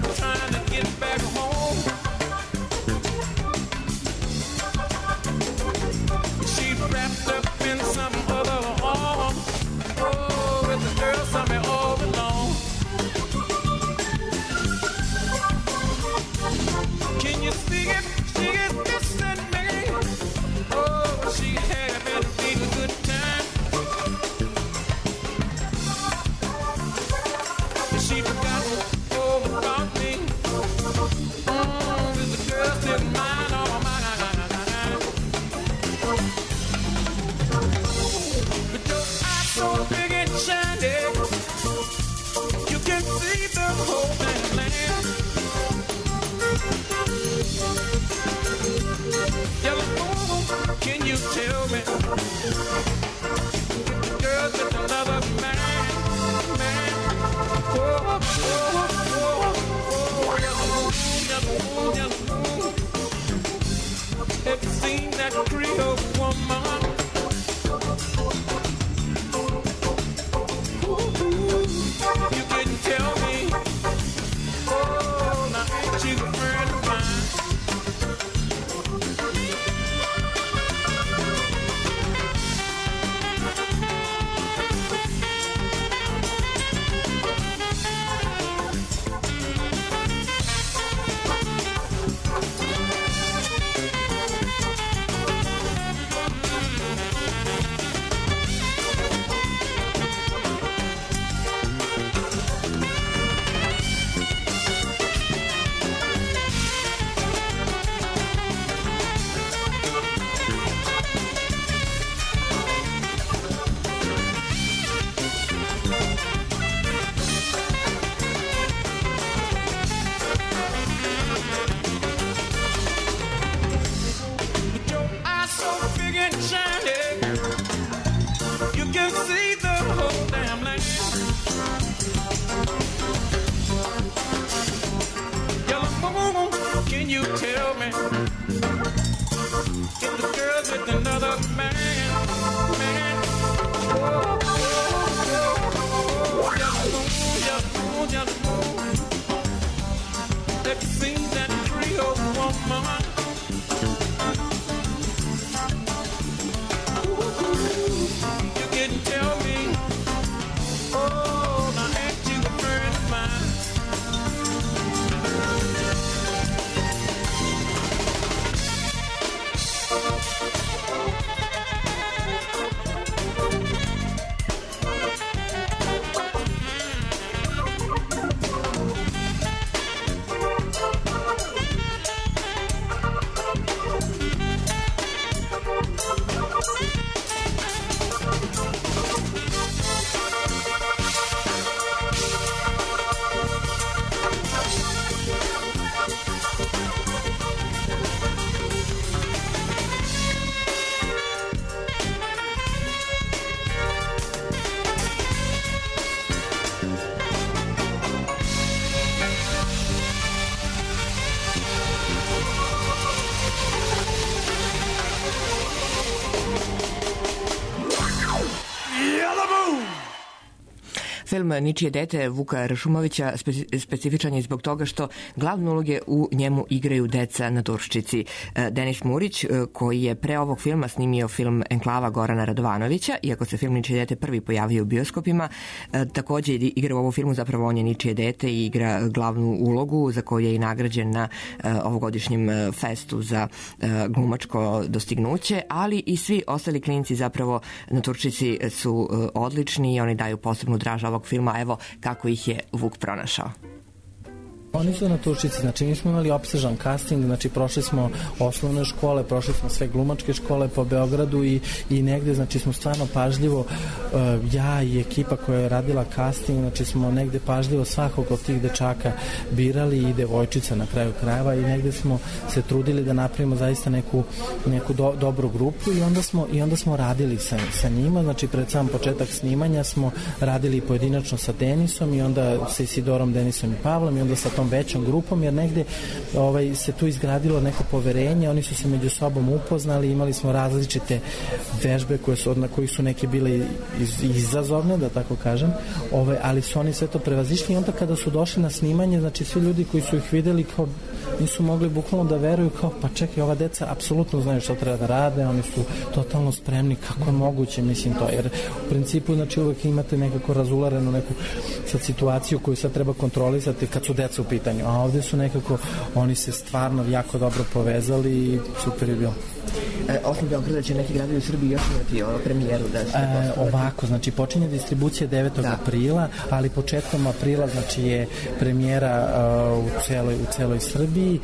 Have you seen that Creole woman? Ooh, you couldn't tell me. Oh, now ain't you a friend of mine? Film Ničije dete Vuka Ršumovića specifičan je zbog toga što glavne uloge u njemu igraju deca na Turščici. Denis Murić, koji je pre ovog filma snimio film Enklava Gorana Radovanovića, iako se film Ničije dete prvi pojavio u bioskopima, takođe igra u ovom filmu, zapravo on je Ničije dete i igra glavnu ulogu za koju je i nagrađen na ovogodišnjem festu za glumačko dostignuće, ali i svi ostali klinci zapravo na Turščici su odlični i oni daju posebnu draž ovog filma. Evo kako ih je Vuk pronašao. Oni su na Turščici, znači mi smo imali opsežan casting, znači prošli smo osnovne škole, prošli smo sve glumačke škole po Beogradu i, i negde, znači smo stvarno pažljivo, uh, ja i ekipa koja je radila casting, znači smo negde pažljivo svakog od tih dečaka birali i devojčica na kraju krajeva i negde smo se trudili da napravimo zaista neku, neku do, dobru grupu i onda smo, i onda smo radili sa, sa njima, znači pred sam početak snimanja smo radili pojedinačno sa Denisom i onda sa Isidorom, Denisom i Pavlom i onda sa tom većom grupom, jer negde ovaj, se tu izgradilo neko poverenje, oni su se među sobom upoznali, imali smo različite vežbe koje su, na koji su neke bile iz, izazovne, da tako kažem, ovaj, ali su oni sve to prevazišli i onda kada su došli na snimanje, znači svi ljudi koji su ih videli kao nisu mogli bukvalno da veruju kao pa čekaj, ova deca apsolutno znaju što treba da rade, oni su totalno spremni, kako je moguće, mislim to, jer u principu znači uvek imate nekako razularenu neku sad situaciju koju sad treba kontrolisati kad su deca u pitanju, a ovde su nekako oni se stvarno jako dobro povezali i super je bilo. E, osim Beograda će neki gradovi u Srbiji još imati ono premijeru da se e, ovako, znači počinje distribucija devetog da. aprila, ali početkom aprila znači je premijera uh, u celoj u celoj Srbiji.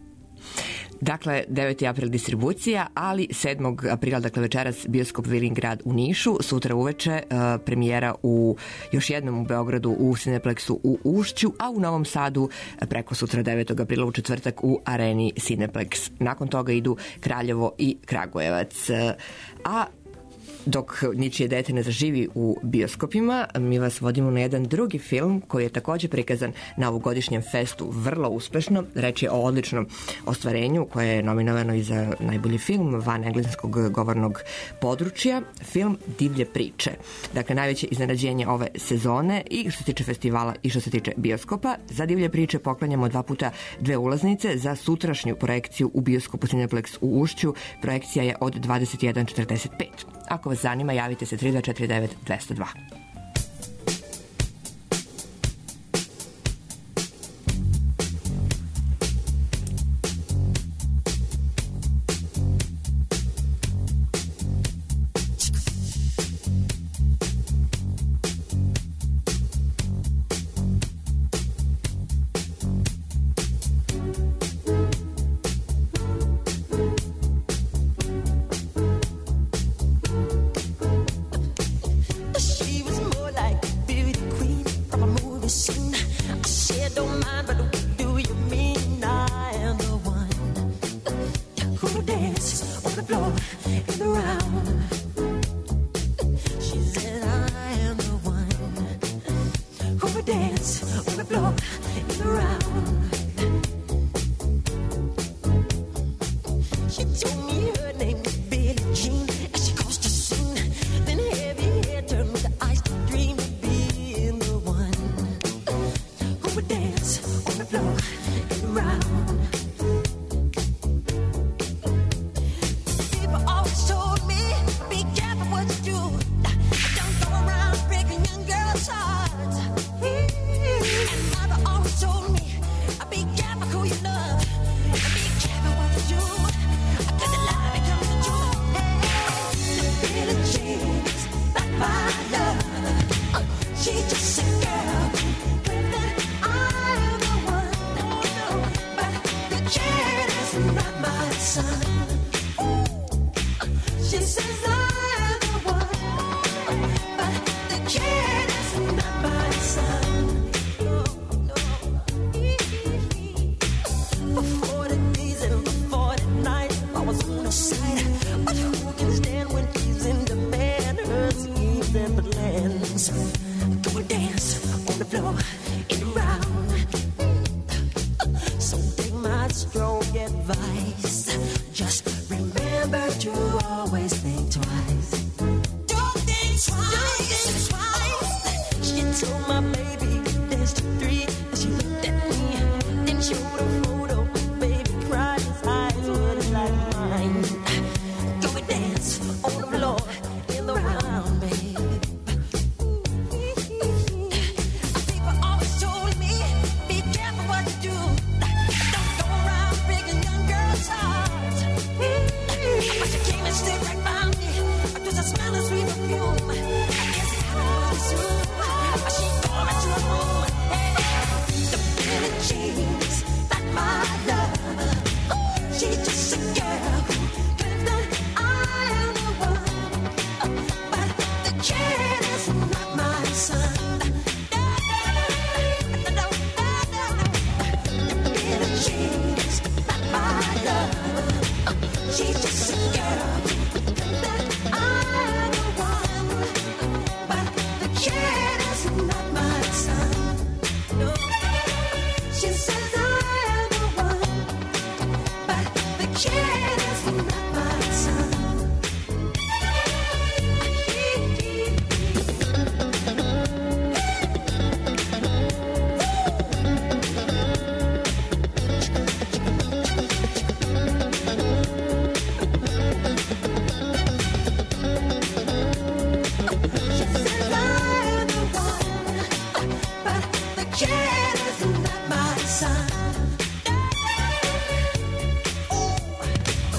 Dakle, deveti april distribucija, ali sedmog aprila, dakle večeras, bioskop Vilingrad u Nišu, sutra uveče uh, premijera u još jednom u Beogradu u Cineplexu u Ušću, a u Novom Sadu preko sutra devetog aprila u četvrtak u areni Cineplex. Nakon toga idu Kraljevo i Kragujevac. A Dok ničije dete ne zaživi u bioskopima, mi vas vodimo na jedan drugi film koji je takođe prikazan na ovogodišnjem festu vrlo uspešno. Reč je o odličnom ostvarenju koje je nominovano i za najbolji film van engleskog govornog područja, film Divlje priče. Dakle, najveće iznenađenje ove sezone i što se tiče festivala i što se tiče bioskopa. Za Divlje priče poklanjamo dva puta dve ulaznice za sutrašnju projekciju u bioskopu Cineplex u Ušću. Projekcija je od dvadeset jedan četrdeset pet. Ako vas zanima, javite se tri dva četiri devet dva zero dva. She was more like a beauty queen from a movie scene. I said, don't mind, but what do you mean? I am the one who will dance on the floor in the round. She said, I am the one who will dance on the floor in the round. She told me her name was Billie Jean as she caused a scene. Then heavy hair turned with the eyes to dream of being the one who would dance on the floor and around. People always told me, be careful what you do. Don't go around breaking young girls' hearts. And mother always told me, be careful who you love. Be careful what you do. Cause the lie becomes the truth. The Billie Jean's not my love. She's just a girl. Claim that I am the one. But the kid is not my son. She says I am the one. But the kid is not my son. For forty days and for forty nights I was on her side. But who can stand when he's in demand? Her schemes and plans. Go and dance on the floor in the round. So take my strong advice. Just remember to always think twice. Don't think twice. Don't think twice. She told my baby there's two, three. And she looked at me, then showed a photo. Baby cried, his eyes were like mine. Go and dance on the floor in the round, babe. People always told me, be careful what you do. Don't go around breaking young girls' hearts. But she came and stood right by me. Cause I smell a sweet perfume. I guess it happened soon. She called me to her room. The Billie Jean's not my love. She's just a girl who claims that I am the one. But the kid is not my son. The Billie Jean's not my love. She's just a girl who claims that I am the one. But the kid is not my son. No. She says I am the one. But the kid is not my son. She says I am the one. But the kid is not my son.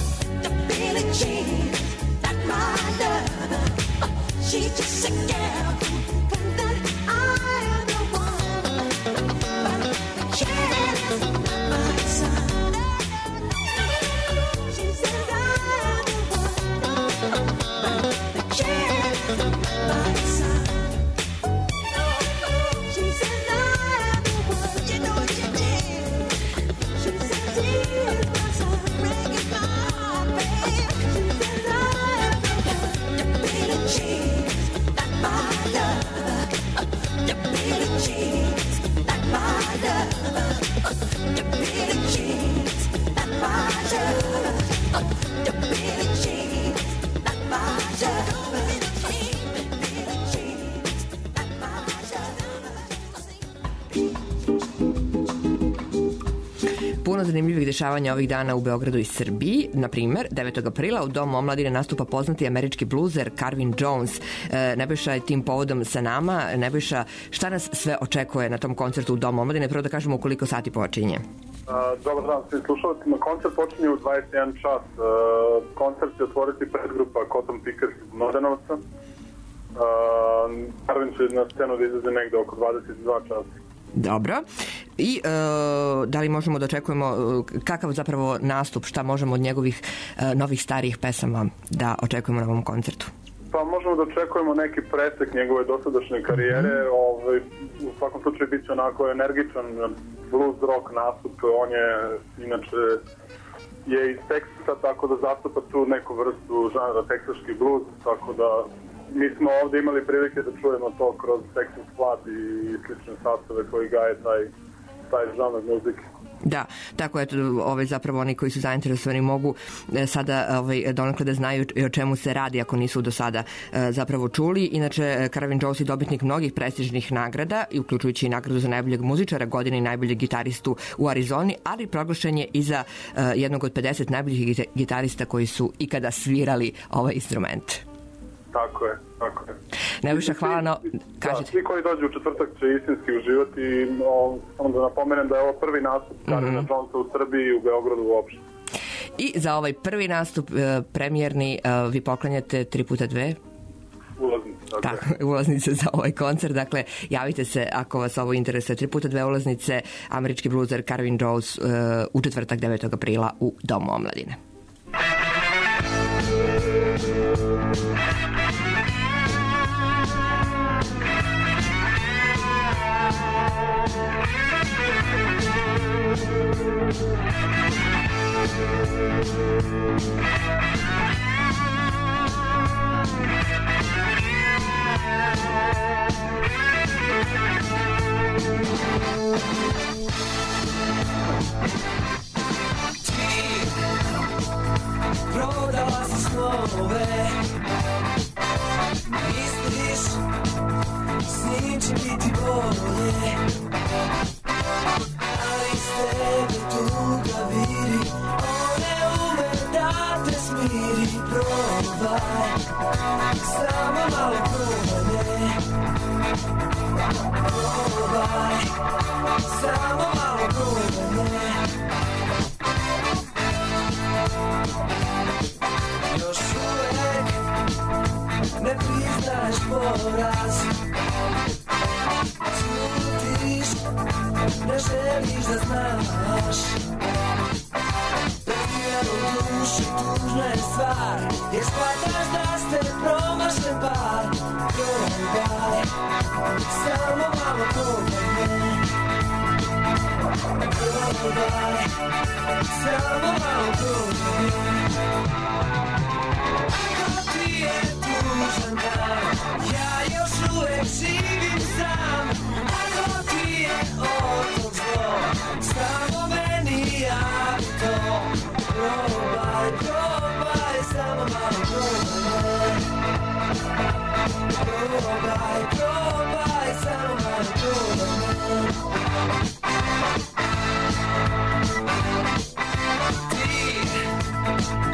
zanimljivih dešavanja ovih dana u Beogradu i Srbiji. Na primer, devetog aprila u Domu omladine nastupa poznati američki bluzer Carvin Jones. E, Nebojša je tim povodom sa nama. Nebojša, šta nas sve očekuje na tom koncertu u Domu omladine? Prvo da kažemo u koliko sati počinje. Uh, dobar dan svim slušalcima. Koncert počinje u dvadeset jedan čas. Uh, koncert će otvoriti predgrupa Cotton Pickers iz Mladenovca. Uh, Carvin će na scenu da izađe negde oko dvadeset dva časa. Dobro. I e, da li možemo da očekujemo e, kakav zapravo nastup, šta možemo od njegovih e, novih starijih pesama da očekujemo na ovom koncertu? Pa možemo da očekujemo neki presek njegove dosadašnje karijere. Mm-hmm. Ovaj, u svakom slučaju bit će onako energičan blues rock nastup. On je inače je iz Teksasa, tako da zastupa tu neku vrstu žanra teksaški blues, tako da mi smo ovde imali prilike da čujemo to kroz Texas Flood i slične sastave koji gaje taj, taj žanr muzike. Da, tako eto, ovaj, zapravo oni koji su zainteresovani mogu e, sada ovaj, donekle da znaju o čemu se radi ako nisu do sada e, zapravo čuli. Inače, Carvin Jones je dobitnik mnogih prestižnih nagrada, i uključujući i nagradu za najboljeg muzičara godine i najboljeg gitaristu u Arizoni, ali proglašen je i za e, jednog od pedeset najboljih gitarista koji su ikada svirali ovaj instrument. Tako je, tako je. Nebojša, hvala na... Da, svi koji dođu u četvrtak će istinski uživati i no, samo da napomenem da je ovo prvi nastup Carvina mm-hmm. Jonesa u Srbiji i u Beogradu uopšte. I za ovaj prvi nastup e, premijerni e, vi poklanjate tri puta dve? Ulaznice, tako, tako ulaznice za ovaj koncert. Dakle, javite se ako vas ovo interesuje. Tri puta dve ulaznice, američki bluzer Carvin Jones e, u četvrtak devetog aprila u Domu omladine. Prodala si snove, misliš s njim će biti bolje, ali s tebe tuga viri, on ne ume da te smiri. Probaj, samo malo probaj, probaj, samo malo probaj. Još uvek ne priznaješ poraz, ćutiš, ne želiš da znaš. Pretjerano u duši tužna je stvar, jer shvataš da ste promašen par. Probaj, samo malo probaj, probaj, samo malo probaj. Ako ti je tužan dan, ja još uvek živim sam. Ako ti je otok zlo, samo meni javi to. Probaj, probaj, samo malo probaj. Probaj, probaj, samo malo probaj. Ti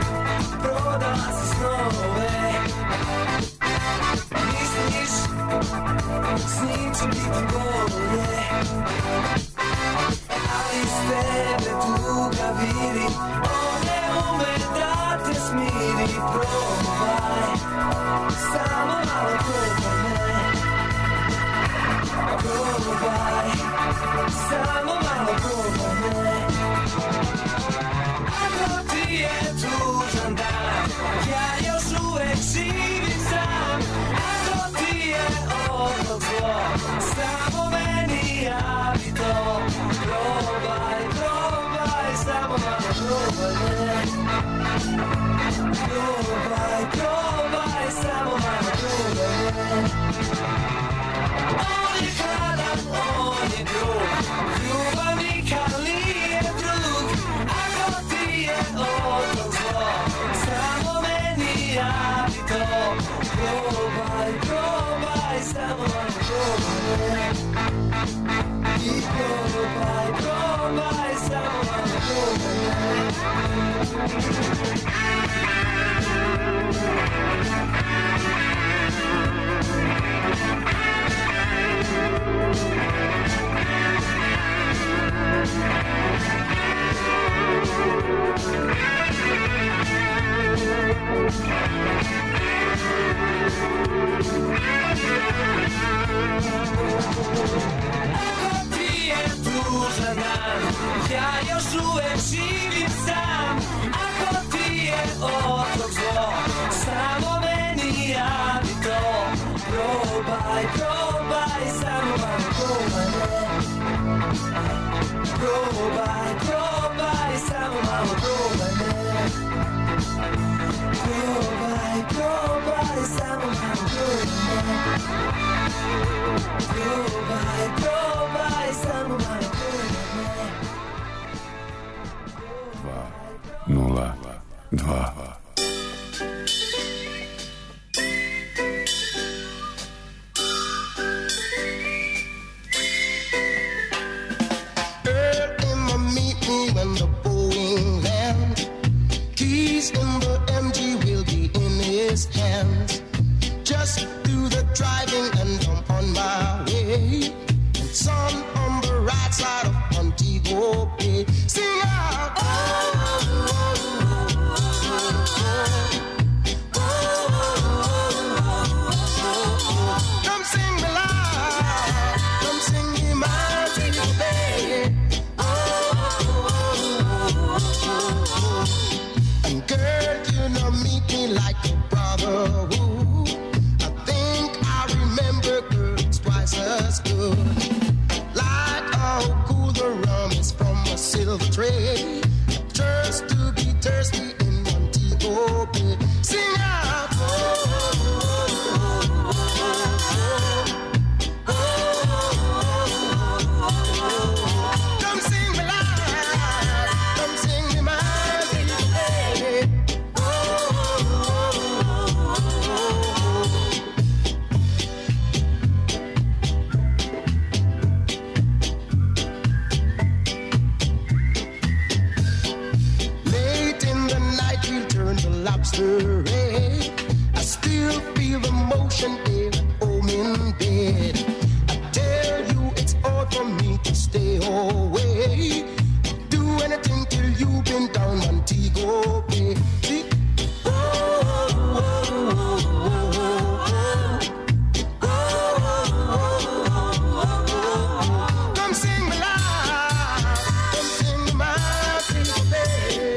Ako ti je tužan dan, ja još uvek živim sam. Ako ti je otrok zlo, samo meni javi to. Probaj, probaj, samo malo probaj me. Probaj, probaj, samo malo probaj me. Probaj, probaj, samo malo probaj me. Probaj, probaj, samo malo probaj me. Dva, nula, dva. When the Boeing lands, keys in the M G will be in his hands. Just do the driving and I'm on my way. And sun on the right side of Montego Bay. Sing out, oh, oh, oh, oh, oh, oh. Come sing me loud, come sing me Montego Bay. And girl, you know, meet me like a brother. Ooh, I think I remember girls twice as good. Like how cool the rum is from a silver tray. Just to be thirsty in Montego Bay. Sing out, oh, oh, oh, oh, oh, oh. Come sing me loud, come sing me my. Lobster ray. I still feel the motion in home in bed. I tell you it's hard for me to stay away. Do anything till you've been down Montego Bay. See? Oh, oh, oh, oh, oh, oh. Come sing me loud, come sing me my Montego Bay.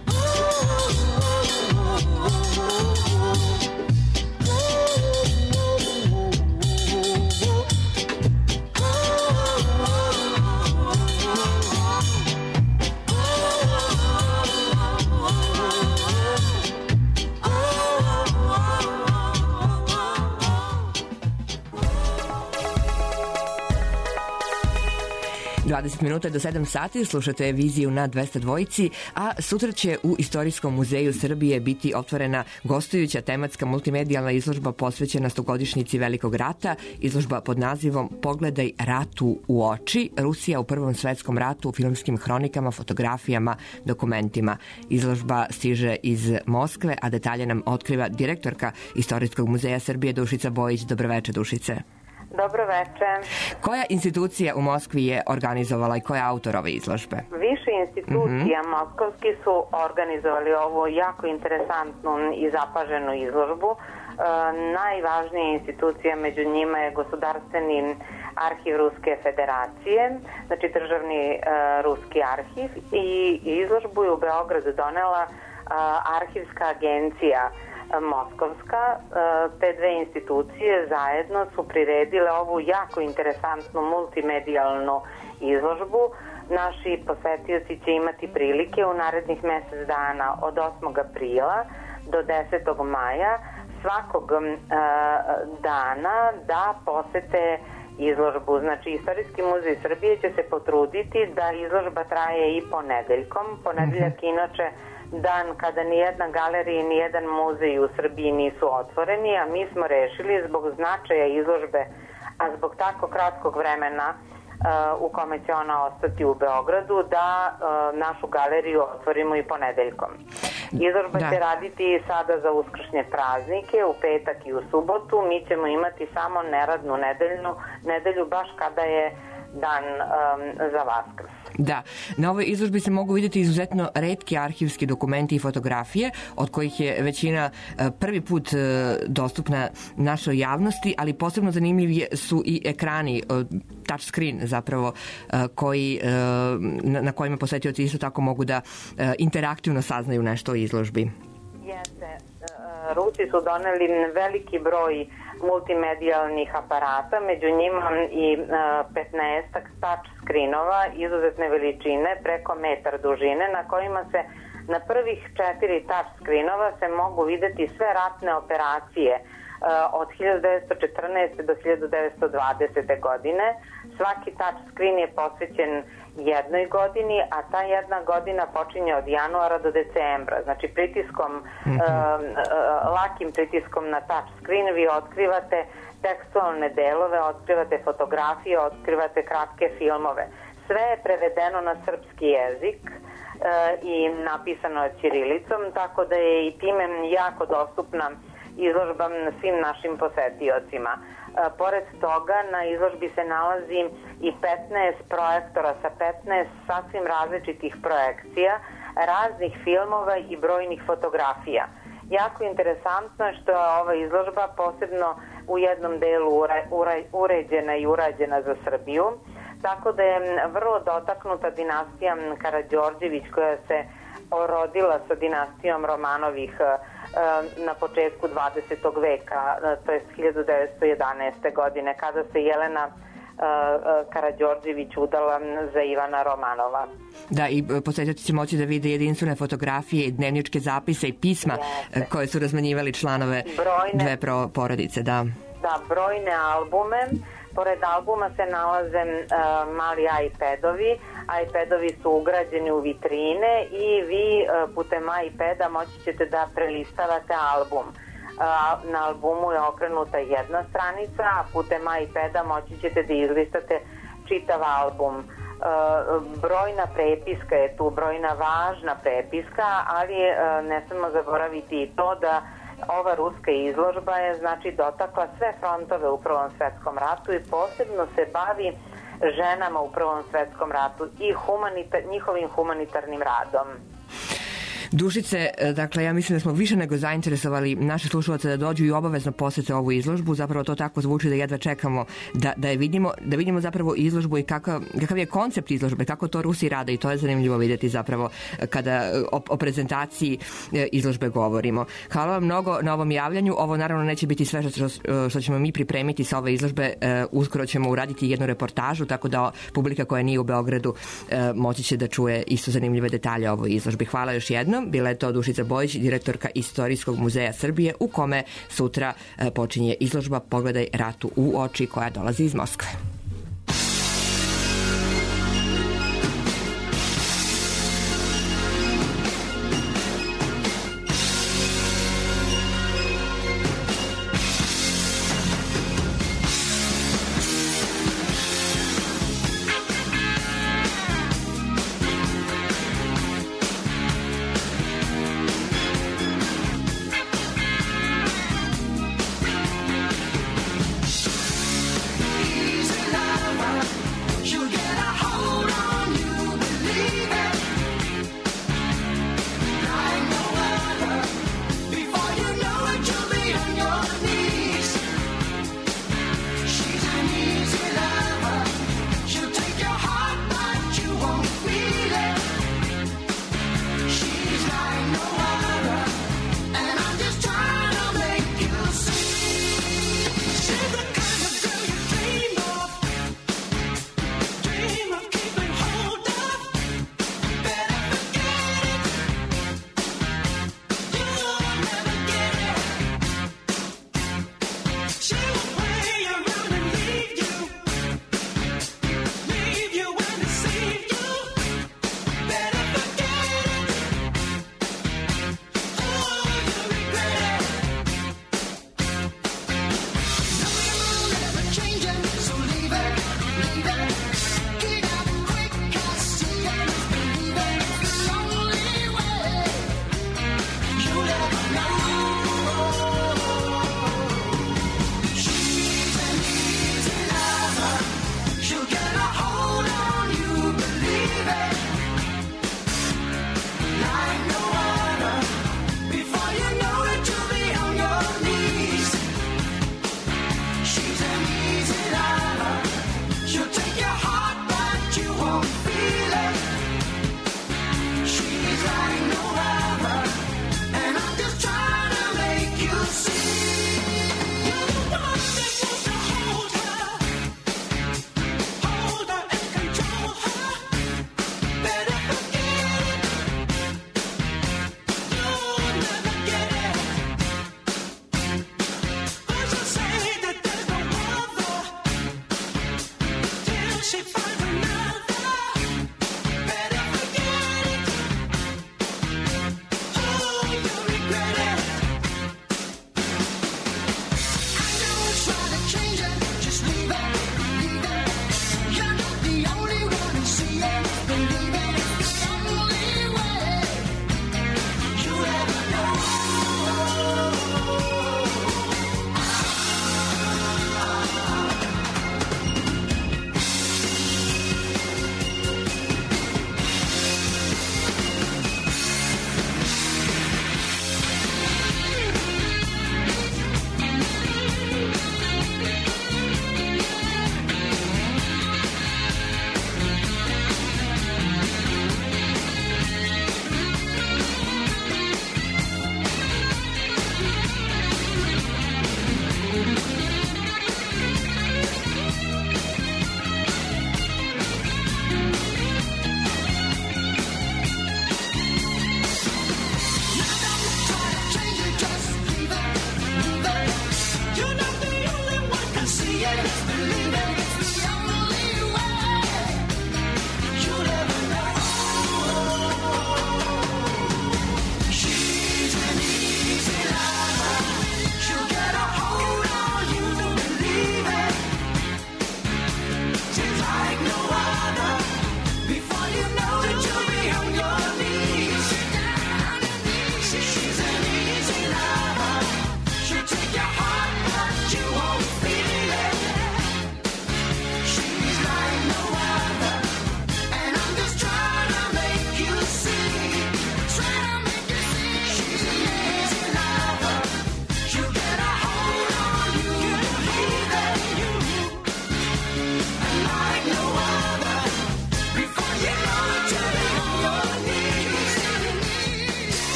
dvadeset minuta do sedam sati, slušate Viziju na dvesta dvojici, a sutra će u Istorijskom muzeju Srbije biti otvorena gostujuća tematska multimedijalna izložba posvećena stogodišnjici Velikog rata, izložba pod nazivom Pogledaj ratu u oči, Rusija u Prvom svetskom ratu u filmskim hronikama, fotografijama, dokumentima. Izložba stiže iz Moskve, a detalje nam otkriva direktorka Istorijskog muzeja Srbije Dušica Bojić. Dobroveče, Dušice. Dobro veče. Koja institucija u Moskvi je organizovala i koja je autor ove izložbe? Više institucija mm-hmm. moskovski su organizovali ovu jako interesantnu i zapaženu izložbu. E, najvažnija institucija među njima je Gosударственный arhiv Ruske federacije, znači državni e, ruski arhiv, i izložbu je u Beogradu donela e, arhivska agencija Moskovska. Te dve institucije zajedno su priredile ovu jako interesantnu multimedijalnu izložbu. Naši posetioci će imati prilike u narednih mesec dana od osmog aprila do desetog maja svakog dana da posete izložbu. Znači, Istorijski muzej Srbije će se potruditi da izložba traje i ponedeljkom. Ponedeljak inače dan kada nijedna galerija i nijedan muzej u Srbiji nisu otvoreni, a mi smo rešili zbog značaja izložbe, a zbog tako kratkog vremena u kome će ona ostati u Beogradu, da našu galeriju otvorimo i ponedeljkom. Izložba da. će raditi sada za uskršnje praznike, u petak i u subotu. Mi ćemo imati samo neradnu nedeljnu, nedelju baš kada je dan um, za Vaskrs. Da, na ovoj izložbi se mogu vidjeti izuzetno retki arhivski dokumenti i fotografije, od kojih je većina prvi put dostupna našoj javnosti, ali posebno zanimljivi su i ekrani, touchscreen zapravo, koji, na kojima posetioci isto tako mogu da interaktivno saznaju nešto o izložbi. Jeste. Rusi su doneli veliki broj multimedijalnih aparata, među njima i petnaestak touch screenova izuzetne veličine preko metar dužine, na kojima se na prvih četiri touch screenova se mogu videti sve ratne operacije od hiljadu devetsto četrnaeste. do hiljadu devetsto dvadesete. godine. Svaki touch screen je posvećen jednoj godini, a ta jedna godina počinje od januara do decembra. Znači pritiskom, mm-hmm. uh, lakim pritiskom na touch screen vi otkrivate tekstualne delove, otkrivate fotografije, otkrivate kratke filmove. Sve je prevedeno na srpski jezik uh, i napisano je ćirilicom, tako da je i time jako dostupna izložba svim našim posetiocima. Pored toga, na izložbi se nalazi i petnaest projektora sa petnaest sasvim različitih projekcija, raznih filmova i brojnih fotografija. Jako interesantno je što je ova izložba posebno u jednom delu uređena i urađena za Srbiju, tako da je vrlo dotaknuta dinastija Karađorđević, koja se orodila sa dinastijom Romanovih na početku dvadesetog veka, to je hiljadu devetsto jedanaeste. godine, kada se Jelena Karađorđević udala za Ivana Romanova. Da, i posjetioci će moći da vide jedinstvene fotografije, dnevničke zapise i pisma Jeste. koje su razmenjivali članove brojne, dve porodice. Da. da, brojne albume. Pored albuma se nalaze uh, mali iPadovi. iPadovi su ugrađeni u vitrine i vi uh, putem iPada moći ćete da prelistavate album. Uh, na albumu je okrenuta jedna stranica, a putem iPada moći ćete da izlistate čitav album. Uh, brojna prepiska je tu, brojna važna prepiska, ali uh, ne smemo zaboraviti i to da ova ruska izložba je znači dotakla sve frontove u Prvom svetskom ratu i posebno se bavi ženama u Prvom svetskom ratu i humanita, njihovim humanitarnim radom. Dušice, dakle, ja mislim da smo više nego zainteresovali naše slušalce da dođu i obavezno posete ovu izložbu. Zapravo to tako zvuči da jedva čekamo da, da je vidimo, da vidimo zapravo izložbu i kakav, kakav je koncept izložbe, kako to Rusi rade, i to je zanimljivo vidjeti zapravo kada o, o prezentaciji izložbe govorimo. Hvala vam mnogo na ovom javljanju. Ovo naravno neće biti sve što, što ćemo mi pripremiti sa ove izložbe. Uskoro ćemo uraditi jednu reportažu, tako da publika koja nije u Beogradu moći će da čuje isto zanimljive detalje o ovoj izložbi. Hvala još jednom. Bila je to Dušica Bojić, direktorka Istorijskog muzeja Srbije, u kome sutra počinje izložba Pogledaj ratu u oči, koja dolazi iz Moskve. Easy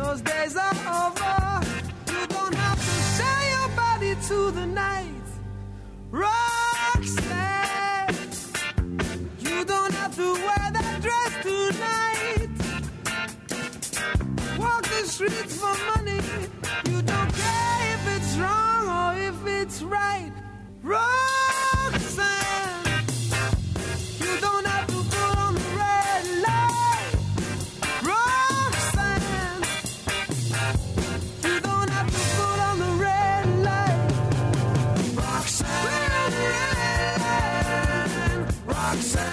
those days are over. You don't have to sell your body to the night, Roxanne. You don't have to wear that dress tonight. Walk the streets for money. You don't care if it's wrong or if it's right, Roxanne. You don't have to put on the red light, Roxanne. You don't have to put on the red light, Roxanne. Roxanne.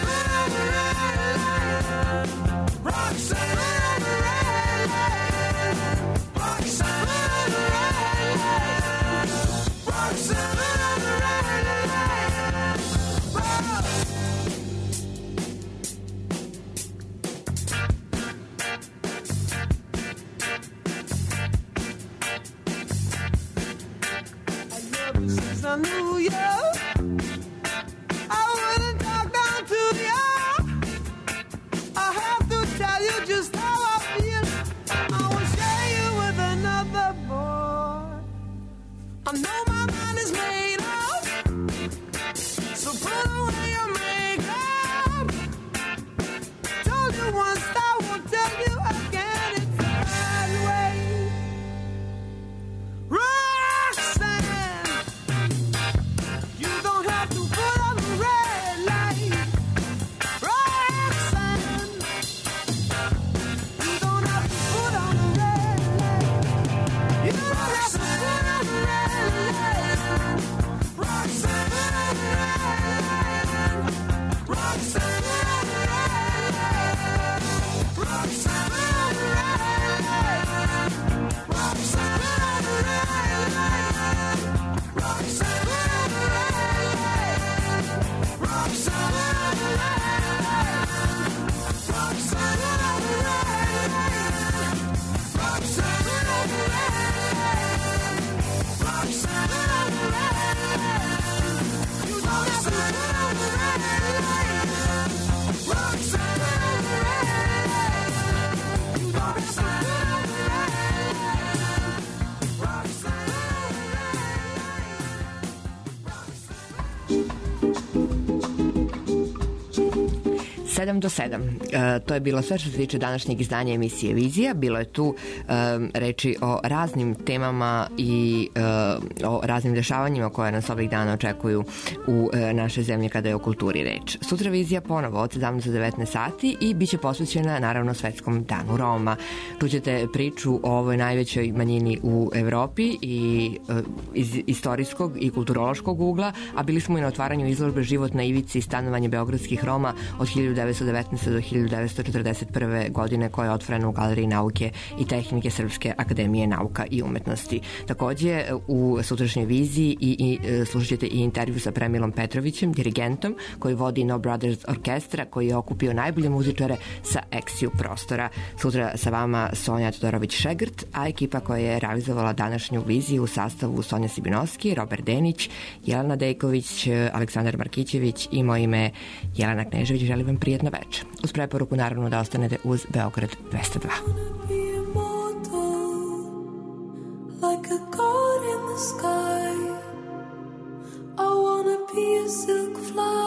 Roxanne. Since I knew you, I wouldn't talk down to you. I have to tell you just how I feel. I will share you with another boy. I know my mind is made up, so put away your makeup. Told you once, I won't tell you again. It's the bad way, Roxanne. You don't have to put on the red light, Roxanne. You don't have to put on the red light. You don't have to put on the red light, Roxanne. Roxanne. Roxanne. sedam do sedam. E, to je bilo sve što se tiče današnjeg izdanja emisije Vizija. Bilo je tu e, reči o raznim temama i e, o raznim dešavanjima koje nas ovih dana očekuju u e, našoj zemlji kada je o kulturi reč. Sutra Vizija ponovo od sedamnaest do devetnaest sati i bit će posvećena naravno Svetskom danu Roma. Čućete priču o ovoj najvećoj manjini u Evropi i e, iz istorijskog i kulturološkog ugla, a bili smo i na otvaranju izložbe Život na ivici i stanovanje beogradskih Roma od hiljadu devetsto devetnaeste. do hiljadu devetsto četrdeset prve. godine koja je otvorena u Galeriji nauke i tehnike Srpske akademije nauka i umetnosti. Takođe, u sutrašnjoj Viziji i, i slušat ćete i intervju sa Premilom Petrovićem, dirigentom koji vodi No Brothers Orkestra, koji je okupio najbolje muzičare sa Eksiju prostora. Sutra sa vama Sonja Todorović-Šegrt, a ekipa koja je realizovala današnju Viziju u sastavu Sonja Sibinovski, Robert Denić, Jelena Dejković, Aleksandar Markićević i moje ime Jelena Knežević. Želim vam prijetno večer. Uz preporuku naravno da ostanete uz Beograd dvesta dva. Like a god in the sky, I wanna be a silk fly.